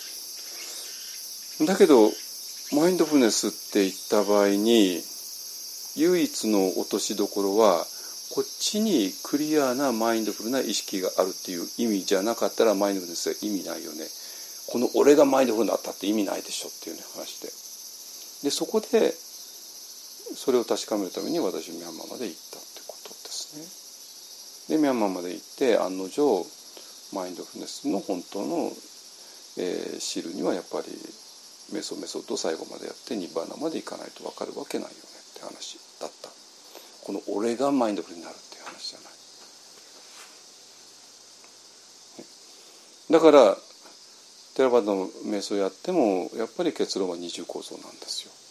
だけどマインドフルネスって言った場合に唯一の落としどころはこっちにクリアなマインドフルな意識があるっていう意味じゃなかったらマインドフルネスは意味ないよね。この俺がマインドフルになったって意味ないでしょっていう、ね、話でそこでそれを確かめるために私ミャンマーまで行ったってことですね。でミャンマーまで行って案の定マインドフルネスの本当の、知るにはやっぱりメソと最後までやってニッバーナまで行かないと分かるわけないよねって話だった。この俺がマインドフルになるっていう話じゃない。だからテラバダの瞑想やってもやっぱり結論は二重構造なんですよ。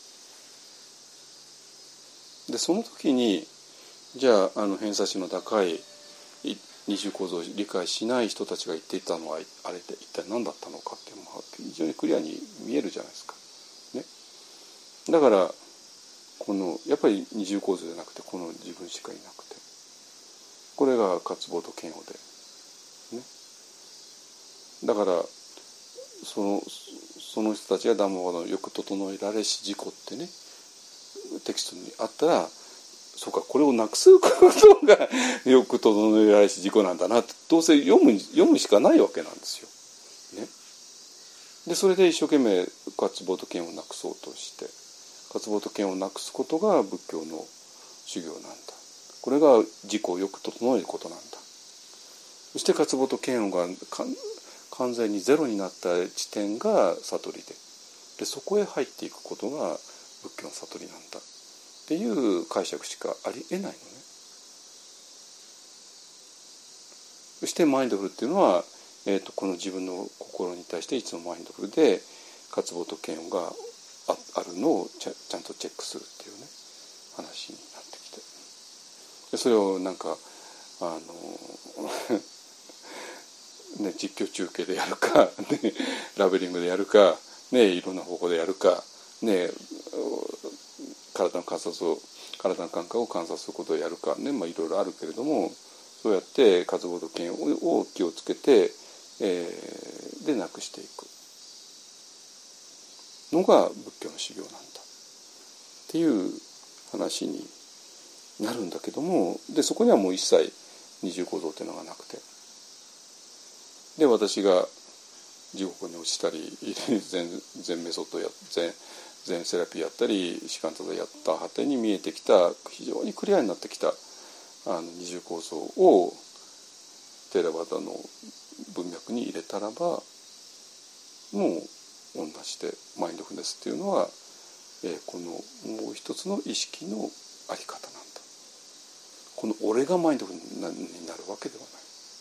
でその時にじゃあ偏差値の高い二重構造を理解しない人たちが言っていたのはあれって一体何だったのかっていうのが非常にクリアに見えるじゃないですか、ね、だからこのやっぱり二重構造じゃなくてこの自分しかいなくて、これが渇望と嫌悪で、ね、だからその人たちがダンマワのよく整えられし自己ってねテキストにあったら、そうかこれをなくすことがよく整えられし自己なんだなってどうせ読むしかないわけなんですよ、ね、でそれで一生懸命渇望と嫌悪をなくそうとして、渇望と嫌悪をなくすことが仏教の修行なんだ。 これが自己をよく整えることなんだ。そして渇望と嫌悪が完全にゼロになった地点が悟りで、そこへ入っていくことが仏教の悟りなんだっていう解釈しかありえないのね。そしてマインドフルっていうのは、この自分の心に対していつもマインドフルで渇望と嫌悪があるのをちゃんとチェックするっていうね話になってきて、でそれをなんかね、実況中継でやるか、ね、ラベリングでやるか、ね、いろんな方法でやるか、ね、体の感覚を観察することをやるか、ね、いろいろあるけれども、そうやって渇望と嫌悪を気をつけて、でなくしていくのが仏教の修行なんだっていう話になるんだけども、でそこにはもう一切二重構造っていうのがなくて、で私が地獄に落ちたり全メソッド全セラピーやったり士官座でやった果てに見えてきた非常にクリアになってきた二重構造をテラバダの文脈に入れたらば、もう同じでマインドフルネスっていうのは、このもう一つの意識のあり方なんだ。この俺がマインドフルになるわけではない。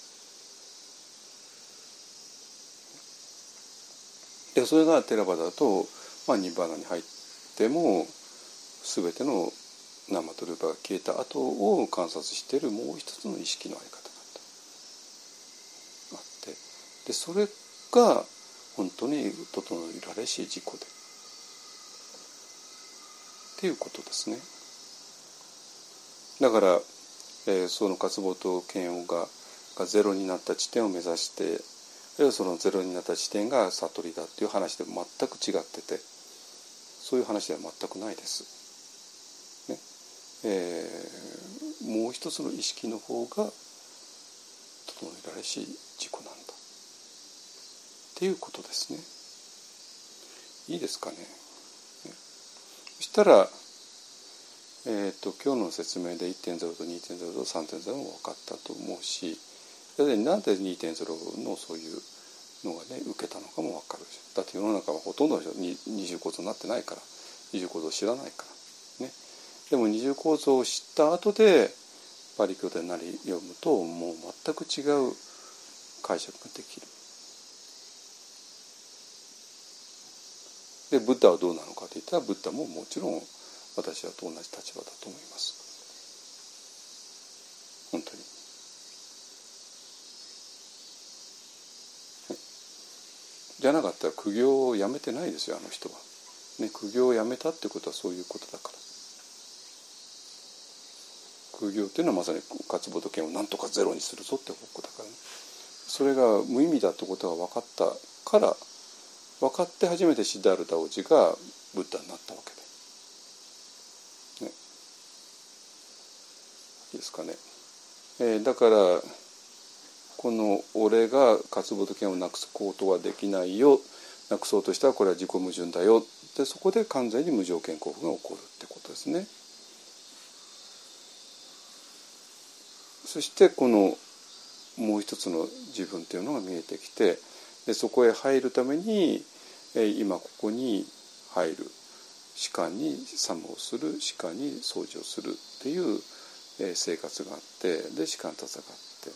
でそれがテラバダと、ニッバーナに入っても全てのナマとルーパが消えた後を観察しているもう一つの意識のあり方なんだあって、でそれが本当に整えられし自己でっていうことですね。だから、その渇望と嫌悪がゼロになった地点を目指して、そのゼロになった地点が悟りだっていう話でも全く違ってて、そういう話では全くないです、ね。もう一つの意識の方が整えられし自己なんだっていうことですね。いいですかね。そしたら、今日の説明で 1.0 と 2.0 と 3.0 も分かったと思うし、なんで 2.0 のそういうのがね受けたのかも分かるし、だって世の中はほとんどの人二重構造になってないから、二重構造を知らないからね。でも二重構造を知った後でパリ経典なり読むと、もう全く違う解釈ができる。でブッダはどうなのかといったら、ブッダももちろん私らと同じ立場だと思います。本当に。じゃなかったら苦行をやめてないですよ、あの人は。ね、苦行をやめたってことはそういうことだから。苦行っていうのはまさに渇望と嫌悪をなんとかゼロにするぞって方向だからね。それが無意味だってことが分かったから、分かって初めてシッダールタ王子がブッダになったわけで、ね、いいですかね。だからこの俺が渇望と嫌悪をなくすことはできないよ、なくそうとしたらこれは自己矛盾だよで、そこで完全に無条件幸福が起こるってことですね。そしてこのもう一つの自分というのが見えてきて、でそこへ入るために今ここに入る、士官に作務をする、士官に掃除をするっていう生活があって、で士官多座があって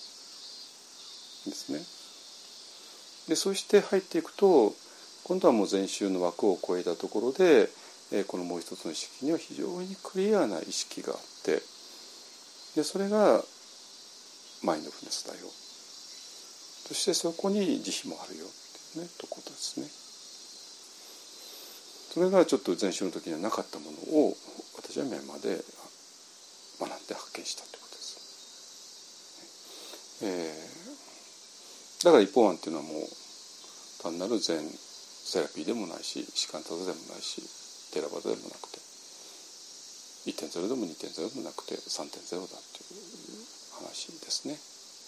ですね。でそして入っていくと、今度はもう禅宗の枠を超えたところで、このもう一つの意識には非常にクリアな意識があって、でそれがマインドフルネスだよ、そしてそこに慈悲もあるよっていうねところですね。それがちょっと禅宗の時にはなかったものを私はミャンマーで学んで発見したということです。だから一方案っていうのはもう単なる禅セラピーでもないし、士官多座でもないし、テラバダでもなくて、1.0 でも 2.0 でもなくて 3.0 だっていう話ですね。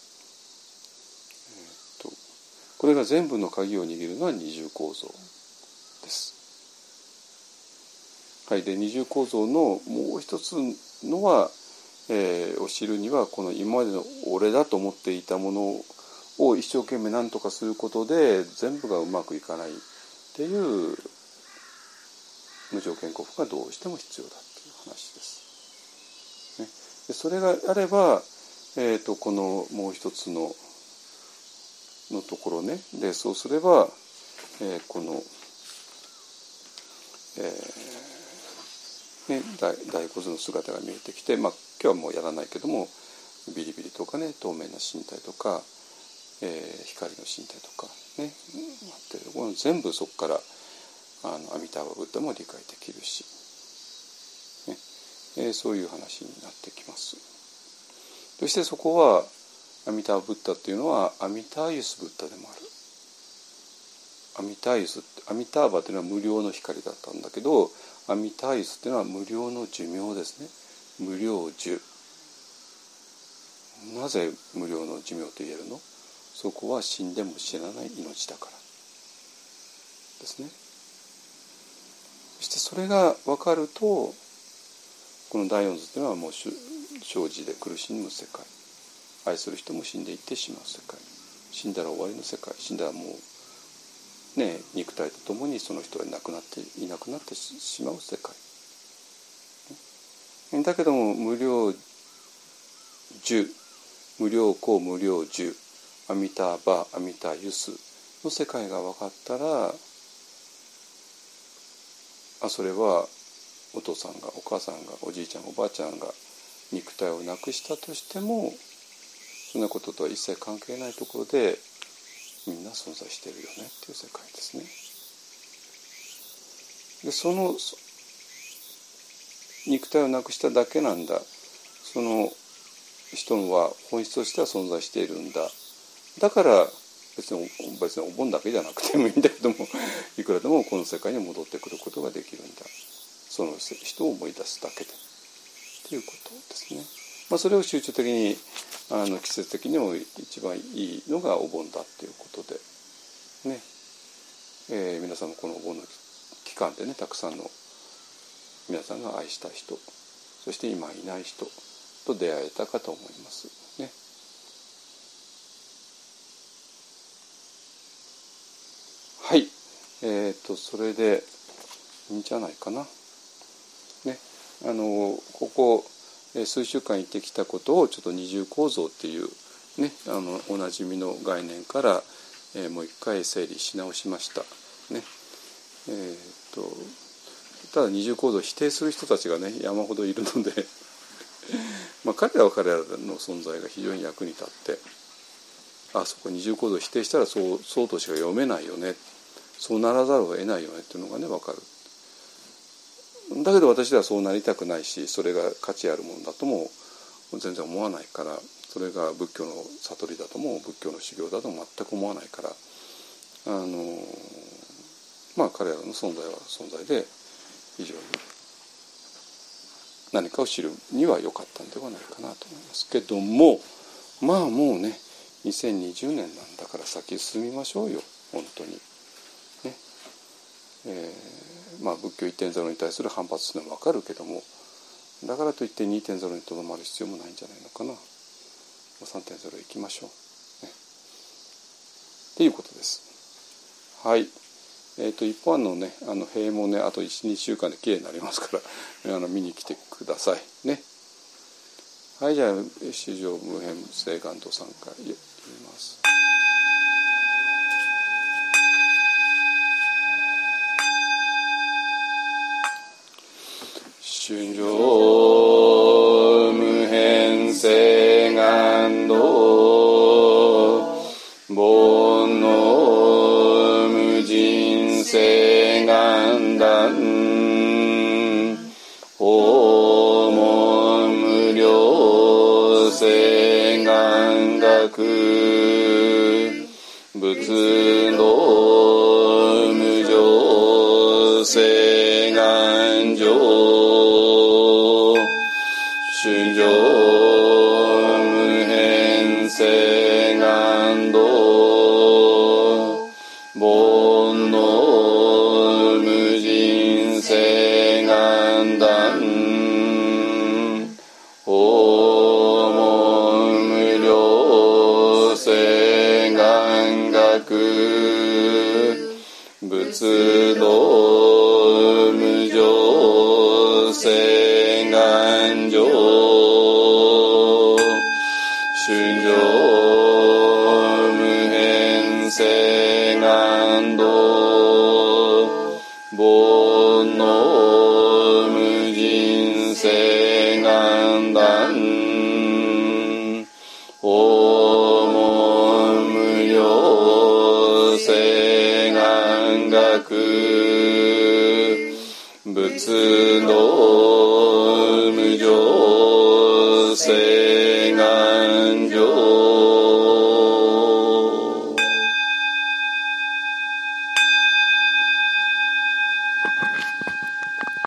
これが全部の鍵を握るのは二重構造です。はい、で二重構造のもう一つのは、 を知るには、この今までの俺だと思っていたものを一生懸命何とかすることで全部がうまくいかないっていう無条件幸福がどうしても必要だっていう話です、ね、でそれがあれば、このもう一つのところね、でそうすれば、この、大骨の姿が見えてきて、今日はもうやらないけども、ビリビリとかね、透明な身体とか、光の身体とかね、この全部そこから阿弥陀ブッダも理解できるし、ね、そういう話になってきます。そしてそこは阿弥陀ブッダっていうのは阿弥陀ユスブッダでもある。阿弥陀ユス、阿弥陀バっていうのは無料の光だったんだけど、阿弥陀ユスっていうのは無料の寿命ですね。無料寿。なぜ無料の寿命と言えるの？そこは死んでも死なない命だからですね。そしてそれが分かると、この第四図というのはもう生じで苦しむ世界、愛する人も死んでいってしまう世界、死んだら終わりの世界、死んだらもうね、肉体とともにその人がいなくなってしまう世界だけども、無量寿、無量光、無量寿、阿弥陀バ、阿弥陀ユスの世界が分かったら、それはお父さんが、お母さんが、おじいちゃん、おばあちゃんが肉体をなくしたとしても、そんなこととは一切関係ないところでみんな存在しているよねっていう世界ですね。でその肉体をなくしただけなんだ、その人は本質としては存在しているんだ、だから別にお盆だけじゃなくてもいいんだけども、いくらでもこの世界に戻ってくることができるんだ、その人を思い出すだけでということですね。それを集中的に季節的にも一番いいのがお盆だっていうことでね、皆さんもこのお盆の期間でね、たくさんの皆さんが愛した人、そして今いない人と出会えたかと思いますね。はい、それでいいんじゃないかなね。ここ数週間言ってきたことをちょっと二重構造っていうね、おなじみの概念から、もう一回整理し直しましたね。ただ二重構造を否定する人たちがね、山ほどいるので彼らは彼らの存在が非常に役に立って、そこ二重構造を否定したらそうとしか読めないよね、そうならざるを得ないよねっていうのがね、分かる。だけど私ではそうなりたくないし、それが価値あるものだとも全然思わないから、それが仏教の悟りだとも仏教の修行だとも全く思わないから、彼らの存在は存在で非常に何かを知るには良かったんではないかなと思いますけども、もうね2020年なんだから先進みましょうよ本当にね。仏教 1.0 に対する反発というのは分かるけども、だからといって 2.0 にとどまる必要もないんじゃないのかな。 3.0 行きましょう、ね、っていうことです。はい。一般のね塀もねあと 1,2 週間できれいになりますから見に来てくださいね。はい、じゃあ四条無変誓願と3回言います。四条無変誓願道煩悩無尽誓願断訪問無量誓願学仏道無常誓願上四条無変誓願道煩悩無尽誓願断の無人性願断訪問無料性願学仏の無常性